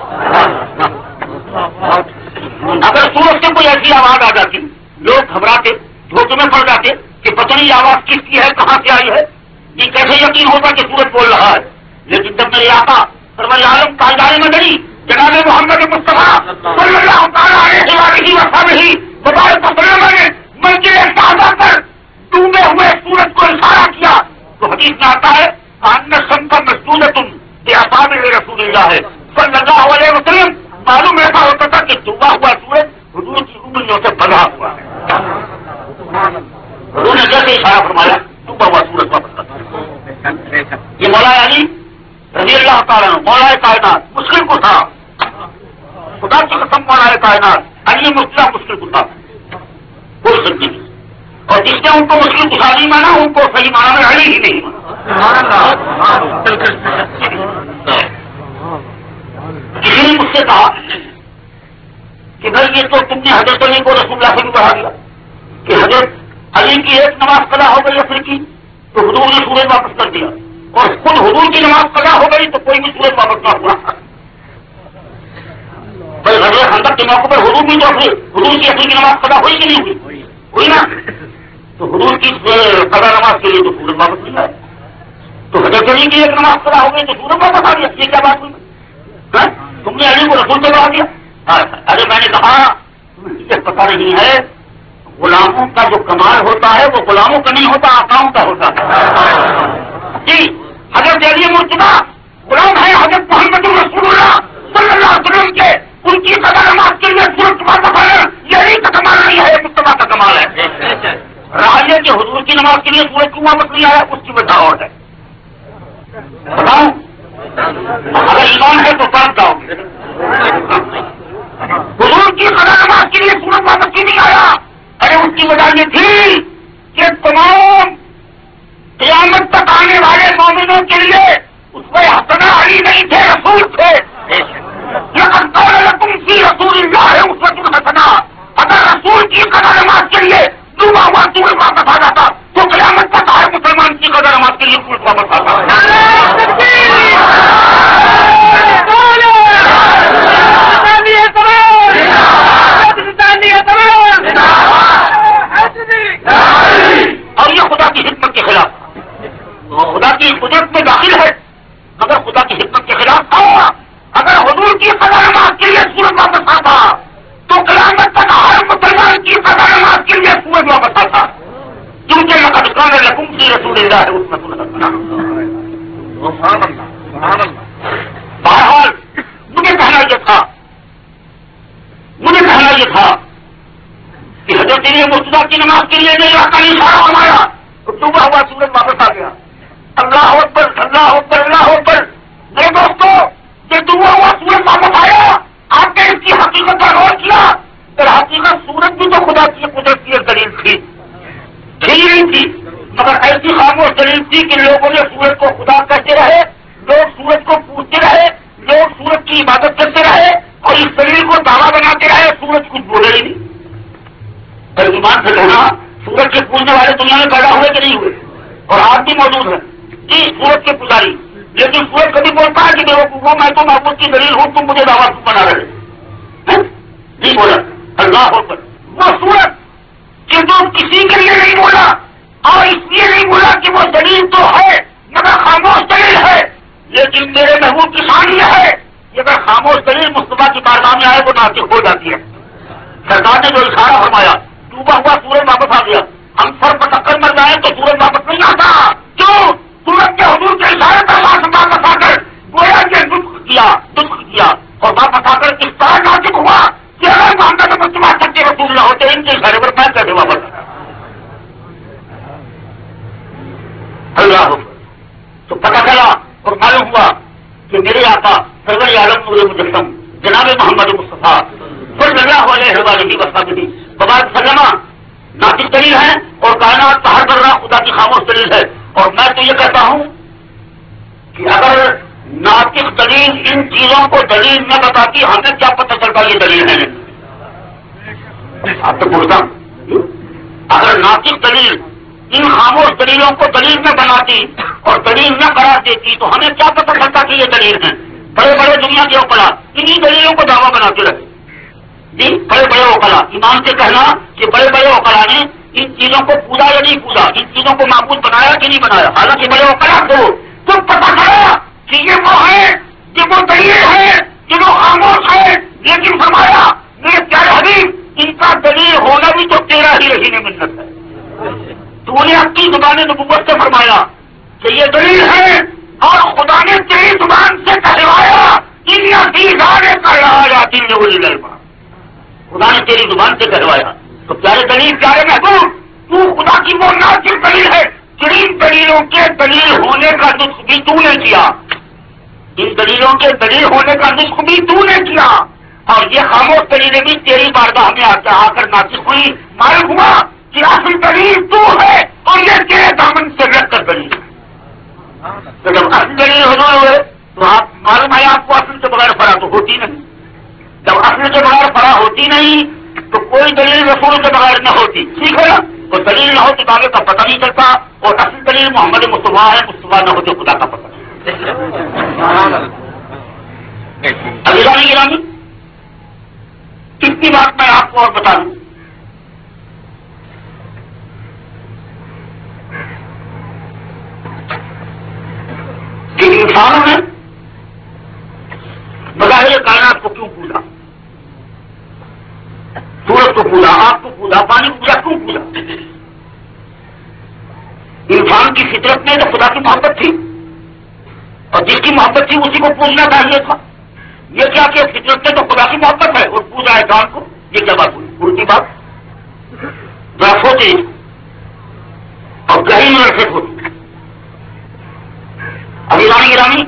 اگر سورج سے کوئی ایسی آواز آ جاتی لوگ گھبراتے، دھوکے میں پڑ جاتے کہ پتہ نہیں آواز کس کی ہے، کہاں سے آئی ہے، یہ کیسے یقین ہوگا کہ سورج بول رہا ہے؟ لیکن جب میرے آقا سرور عالم تاجدار مدنی جناب محمد مصطفیٰ صلی اللہ تعالیٰ علیہ وسلم مبارک وسلم نے منزل سعادہ پر ڈوبے ہوئے سورج کو اشارہ کیا تو حدیث میں آتا ہے ان الشمس مسجودۃ باصابع رسول اللہ صلی اللہ علیہ وسلم۔ معلوم ایسا ہوتا تھا کہ ڈوبا ہوا سورج حضور کی انگلیوں سے بندھا ہوا ہے۔ حضور نے جیسے اشارہ فرمایا ڈوبا ہوا سورج واپس کرتا۔ یہ مولا علی رضی اللہ تعالیٰ مولا کائنات مشکل کو تھا، خدا کی قسم مولا کائنات علی مسئلہ مشکل کو تھا، کوئی شک نہیں۔ اور جس نے ان کو مشکل کشا نہیں مانا ان کو صحیح مانا میں علی ہی نہیں مانا۔ کسی نے مجھ سے کہا کہ بھائی یہ تو تم نے حضرت علی کو رسول اللہ سے بھی بڑھا دیا کہ حضرت علی کی ایک نماز قضا ہو گئی اثر کی تو حضور نے سورج واپس کر دیا، اور خود حضور کی نماز قضا ہو گئی تو کوئی بھی سورج واپس نہ ہوا۔ بھائی غزوہ خندق کے موقع پر حضور بھی تو حضور کی اصل کی نماز قضا ہوئی کہ نہیں ہوئی؟ ہوئی نا. تو حضور کی قضا نماز کے لیے تو سورج واپس نہیں آئے. تو حضرت علی کی ایک نماز قضا ہو گئی تو سورج واپس آ گیا. یہ کیا بات ہوئی؟ تم نے علی کو رسول سے بڑھا دیا. ارے میں نے کہا تمہیں پتا نہیں ہے غلاموں کا جو کمال ہوتا ہے وہ غلاموں کا نہیں ہوتا، آقاؤں کا ہوتا ہے. جی حضرت علی مرتضیٰ غلام ہے حضرت محمد رسول اللہ صلی اللہ علیہ وسلم کے. ان کی قضا نماز کے لیے سورج واپس آیا. یہی کا کمال نہیں ہے، مصطفیٰ کا کمال ہے. رعیہ کے حضور کی نماز کے لیے سورج کیوں واپس نہیں آیا؟ اس کی وجہ اور ہے. بتاؤں اگر ایمان ہے تو فرق جاؤ گے. حضور کی قضا نماز کے لیے سورج واپس کیوں نہیں آیا؟ ارے اس کی وجہ یہ تھی کہ تمام قیامت تک آنے والے مومنوں کے لیے اس میں حسنہ علی نہیں تھے، رسول تھے. لقد قال لكم في رسول الله اسوة حسنة. اگر رسول کی قضا نماز کے لیے ڈوبا ہوا سورج واپس آ جاتا تو قیامت تک ہر مسلمان کی قضا نماز کے لیے سورج واپس آتا. اور یہ خدا کی حکمت کے خلاف، خدا کی قدرت میں داخل ہے. اگر خدا کی حکمت کے خلاف تھا، اگر حضور کی قضا نماز کے لیے سورج واپس آتا تو قیامت تک ہر مسلمان کی قضا نماز کے لیے سورج واپس آتا. کیونکہ لقد كان لكم في رسول الله اسوة حسنة. بہرحال مجھے کہنا یہ تھا کہ حضرت علی مرتضیٰ کی نماز کے لیے نہیں آقا نے اشارہ فرمایا تو ڈوبا ہوا سورج واپس آ گیا. اللہ اکبر اللہ اکبر اللہ اکبر. میرے دوستو یہ ڈوبا ہوا سورج واپس آیا. آپ نے اس کی حقیقت پر غور کیا؟ پھر حقیقت سورج بھی تو خدا کی قدرت کی ایک دلیل تھی نہیں تھی، مگر ایسی خاموش دلیل تھی کہ لوگوں نے سورج کو خدا کہتے رہے، لوگ سورج کو پوجتے رہے، لوگ سورج کی عبادت کرتے رہے اور اس دلیل کو دعویٰ بناتے رہے. سورج کچھ بولے ہی نہیں. پر ایمان سے کہنا سورج کے پوجنے والے دنیا میں پیدا ہوئے کہ نہیں ہوئے؟ اور آپ بھی موجود ہیں جی سورج کے پجاری. لیکن سورج کبھی بولتا ہے کہ دیکھو میں تو محبوب کی دلیل ہوں، تم مجھے دعویٰ بنا رہے نہیں بولا. اللہ اکبر. وہ سورج کہ جو کسی کے لیے نہیں بولا اور اس لیے نہیں بولا کہ وہ دلیل تو ہے مگر خاموش دلیل ہے، لیکن میرے محبوب کی شان یہ ہے کہ اگر خاموش دلیل مصطفیٰ کی بارگاہ میں آئے وہ ناطق ہو جاتی ہے. سرکار نے جو اشارہ فرمایا ڈوبا ہوا سورج واپس آ گیا. ہم سر پر ٹکر مر جائیں تو سورج واپس نہیں آتا. کیوں؟ سورج کے حضور کے اشارے پر واپس آ کر گویا کہ دکھ کیا اور واپس آ کر اس طرح ناطق ہوا کہ اگر محمد مصطفیٰ سچے رسول نہ ہوتے ان کے اشارے پر میں کیسے واپس اللہ تو پتہ چلا اور معلوم ہوا کہ میرے آقا سرور عالم نور مجسم جناب محمد مصطفیٰ صلی اللہ علیہ وسلم وسلم ناطق دلیل ہے اور کائنات کا ہر ذرہ خدا کی خاموش دلیل ہے. اور میں تو یہ کہتا ہوں کہ اگر ناطق دلیل ان چیزوں کو دلیل نہ بتاتی ہمیں کیا پتہ چلتا یہ دلیل ہے؟ آپ تو بولتا ہوں اگر ناطق دلیل ان خاموش دلیلوں کو دلیل نہ بناتی اور دلیل نہ قرار دیتی تو ہمیں کیا پتہ چلتا کہ یہ دلیل ہیں؟ بڑے بڑے دنیا کے اوقلا انہی دلیلوں کو دعویٰ بناتے رہے. جی بڑے بڑے اوقلا ایمان سے کہنا کہ بڑے بڑے اوقلا نے ان چیزوں کو پوجا یا نہیں پوجا، ان چیزوں کو معبود بنایا کہ نہیں بنایا. حالانکہ بڑے اوقلا تو پتہ چلا کہ یہ وہ ہے کہ وہ دلیل ہے کہ وہ خاموش ہے. لیکن فرمایا میرے پیارے حبیب ان کا دلیل ہونا بھی تو تیرا ہی رہی نے منت ہے. تو نے اپنی زبان نبوت سے فرمایا کہ یہ دلیل ہے اور خدا نے تیری زبان سے کہلوایا خدا نے تیری زبان سے کہلوایا. تو پیارے دلیل پیارے محبوب تو خدا کی وہ ناصر دلیل ہے جن دلیلوں کے دلیل ہونے کا نسخ بھی تو نے کیا. ان دلیلوں کے دلیل ہونے کا نسخ بھی تو نے کیا اور یہ خاموش دلیلیں بھی تیری بارگاہ میں آ کر ناصر ہوئی. معلوم ہوا کہ اصل دلیل تو ہے اور یہ تیرے دامن سے رکھ کر دلیل ہے. تو جب اصل دلیل حضور ہوئے تو آپ معلوم ہے آپ کو اصل کے بغیر فرا تو ہوتی نہیں. جب اصل کے بغیر فرا ہوتی نہیں تو کوئی دلیل رسول کے بغیر نہ ہوتی. ٹھیک ہے نا؟ تو دلیل نہ ہو تو دعوے کا پتہ نہیں چلتا اور اصل دلیل محمد مصطفیٰ ہے، مصطفیٰ نہ ہو تو خدا کا پتہ نہیں. ابھی گرانی اتنی بات میں آپ کو اور بتا دوں کہ انسانوں نے بظاہر کائنات کو کیوں پوجا؟ سورج کو پوجا، آگ کو پوجا، پانی کو پوجا، کیوں پوجا؟ انسان کی فطرت میں تو خدا کی محبت تھی، اور جس کی محبت تھی اسی کو پوجنا چاہیے تھا۔ یہ کیا کہ فطرت میں تو خدا کی محبت ہے اور پوجا ہے جان کو، یہ کیا بات ہوئی؟ الٹی بات ذرا سوچے اور گہری نظر سے سوچے۔ ابھی گرامی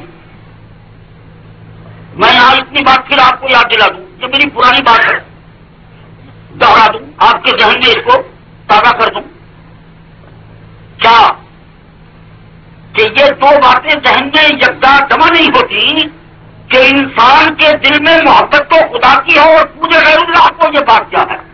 میں یہاں اتنی بات پھر آپ کو یاد دلا دوں، یہ میری پرانی بات ہے، دوہرا دوں، آپ کے ذہن میں اس کو تازہ کر دوں۔ کیا کہ یہ دو باتیں ذہن میں یکجا جمع نہیں ہوتی کہ انسان کے دل میں محبت تو خدا کی ہو اور پوجے غیر اللہ کو، یہ بات کیا ہے؟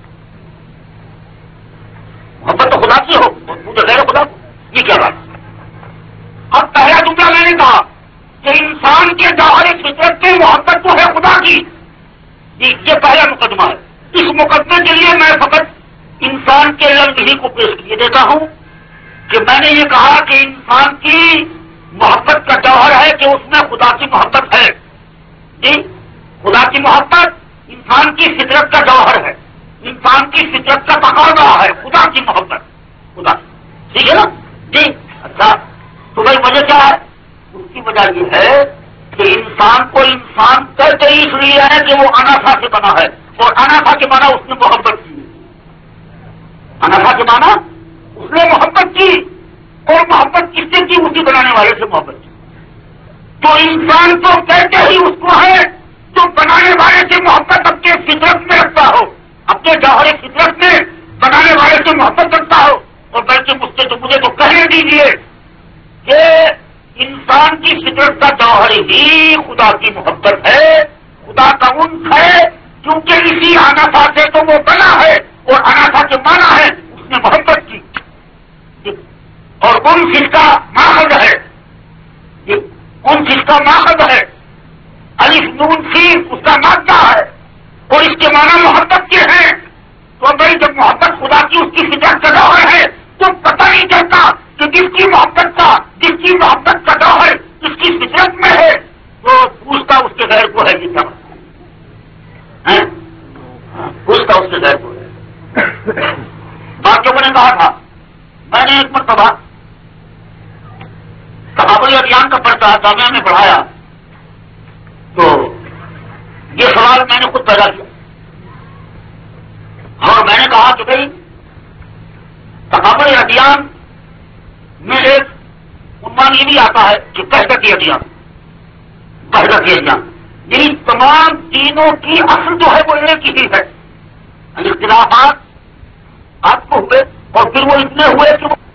محبت تو خدا کی ہو اور پوجے غیر خدا کو، یہ کیا بات؟ اب پہلا جملہ میں نے کہا کہ انسان کے ظاہری فطرت میں محبت تو ہے خدا کی، یہ پہلا مقدمہ ہے۔ اس مقدمے کے لیے میں فقط انسان کے لفظ ہی کو پیش کیے دیتا ہوں کہ میں نے یہ کہا کہ انسان کی محبت کا جوہر ہے کہ اس میں خدا کی محبت ہے۔ جی، خدا کی محبت انسان کی فطرت کا جوہر ہے، انسان کی فطرت کا تقاضا ہے خدا کی محبت، خدا، ٹھیک ہے نا؟ جی اچھا، تو بھائی وجہ کیا ہے؟ اس کی وجہ یہ ہے کہ انسان کو انسان کہتے ہی اس لیے ہے کہ وہ اناسا سے بنا ہے، اور اناسا کے معنی اس نے محبت کی، اناسا کے معنی اس نے محبت کی، اور محبت کس سے کی؟ اسی بنانے والے سے محبت کی۔ تو انسان تو کہتے ہی اس کو ہے جو بنانے والے سے محبت اپنے فطرت میں رکھتا ہو، اپنے جوہر فطرت میں بنانے والے سے محبت رکھتا ہو۔ اور بلکہ مجھے تو کہنے دیجیے کہ انسان کی فطرت کا جوہر ہی خدا کی محبت ہے، خدا کا انس ہے، کیونکہ اسی اناسا سے تو وہ بنا ہے، اور اناسا کے معنی ہے اس نے محبت کی، اور انس اس کا ماخذ ہے، انس اس کا ماخذ ہے، الف نون سین اس کا مادہ ہے، اور اس کے معنی محبت کے ہیں۔ تو بھائی جب محبت خدا کی اس کی فطرت کا جوہر ہے تو پتہ نہیں چلتا کہ جس کی محبت کا جوہر جس کی فطرت میں ہے وہ پوچھتا اس کے غیر کو ہے، یہ کیا پوچھتا اس کے غیر کو ہے۔ بات جو میں نے کہا تھا، میں نے ایک مرتبہ صحابہ ادیان کا پڑھتا جامعہ میں پڑھایا تو یہ سوال میں نے خود پیدا کیا، اور میں نے کہا کہ بھائی صحابہ ادیان میں ایک عنوان یہ بھی آتا ہے کہ وحدت ادیان، وحدت ادیان یعنی تمام دینوں کی اصل جو ہے وہ ایک ہی ہے، اختلافات آپ کو ہوئے اور پھر وہ اتنے ہوئے کہ وہ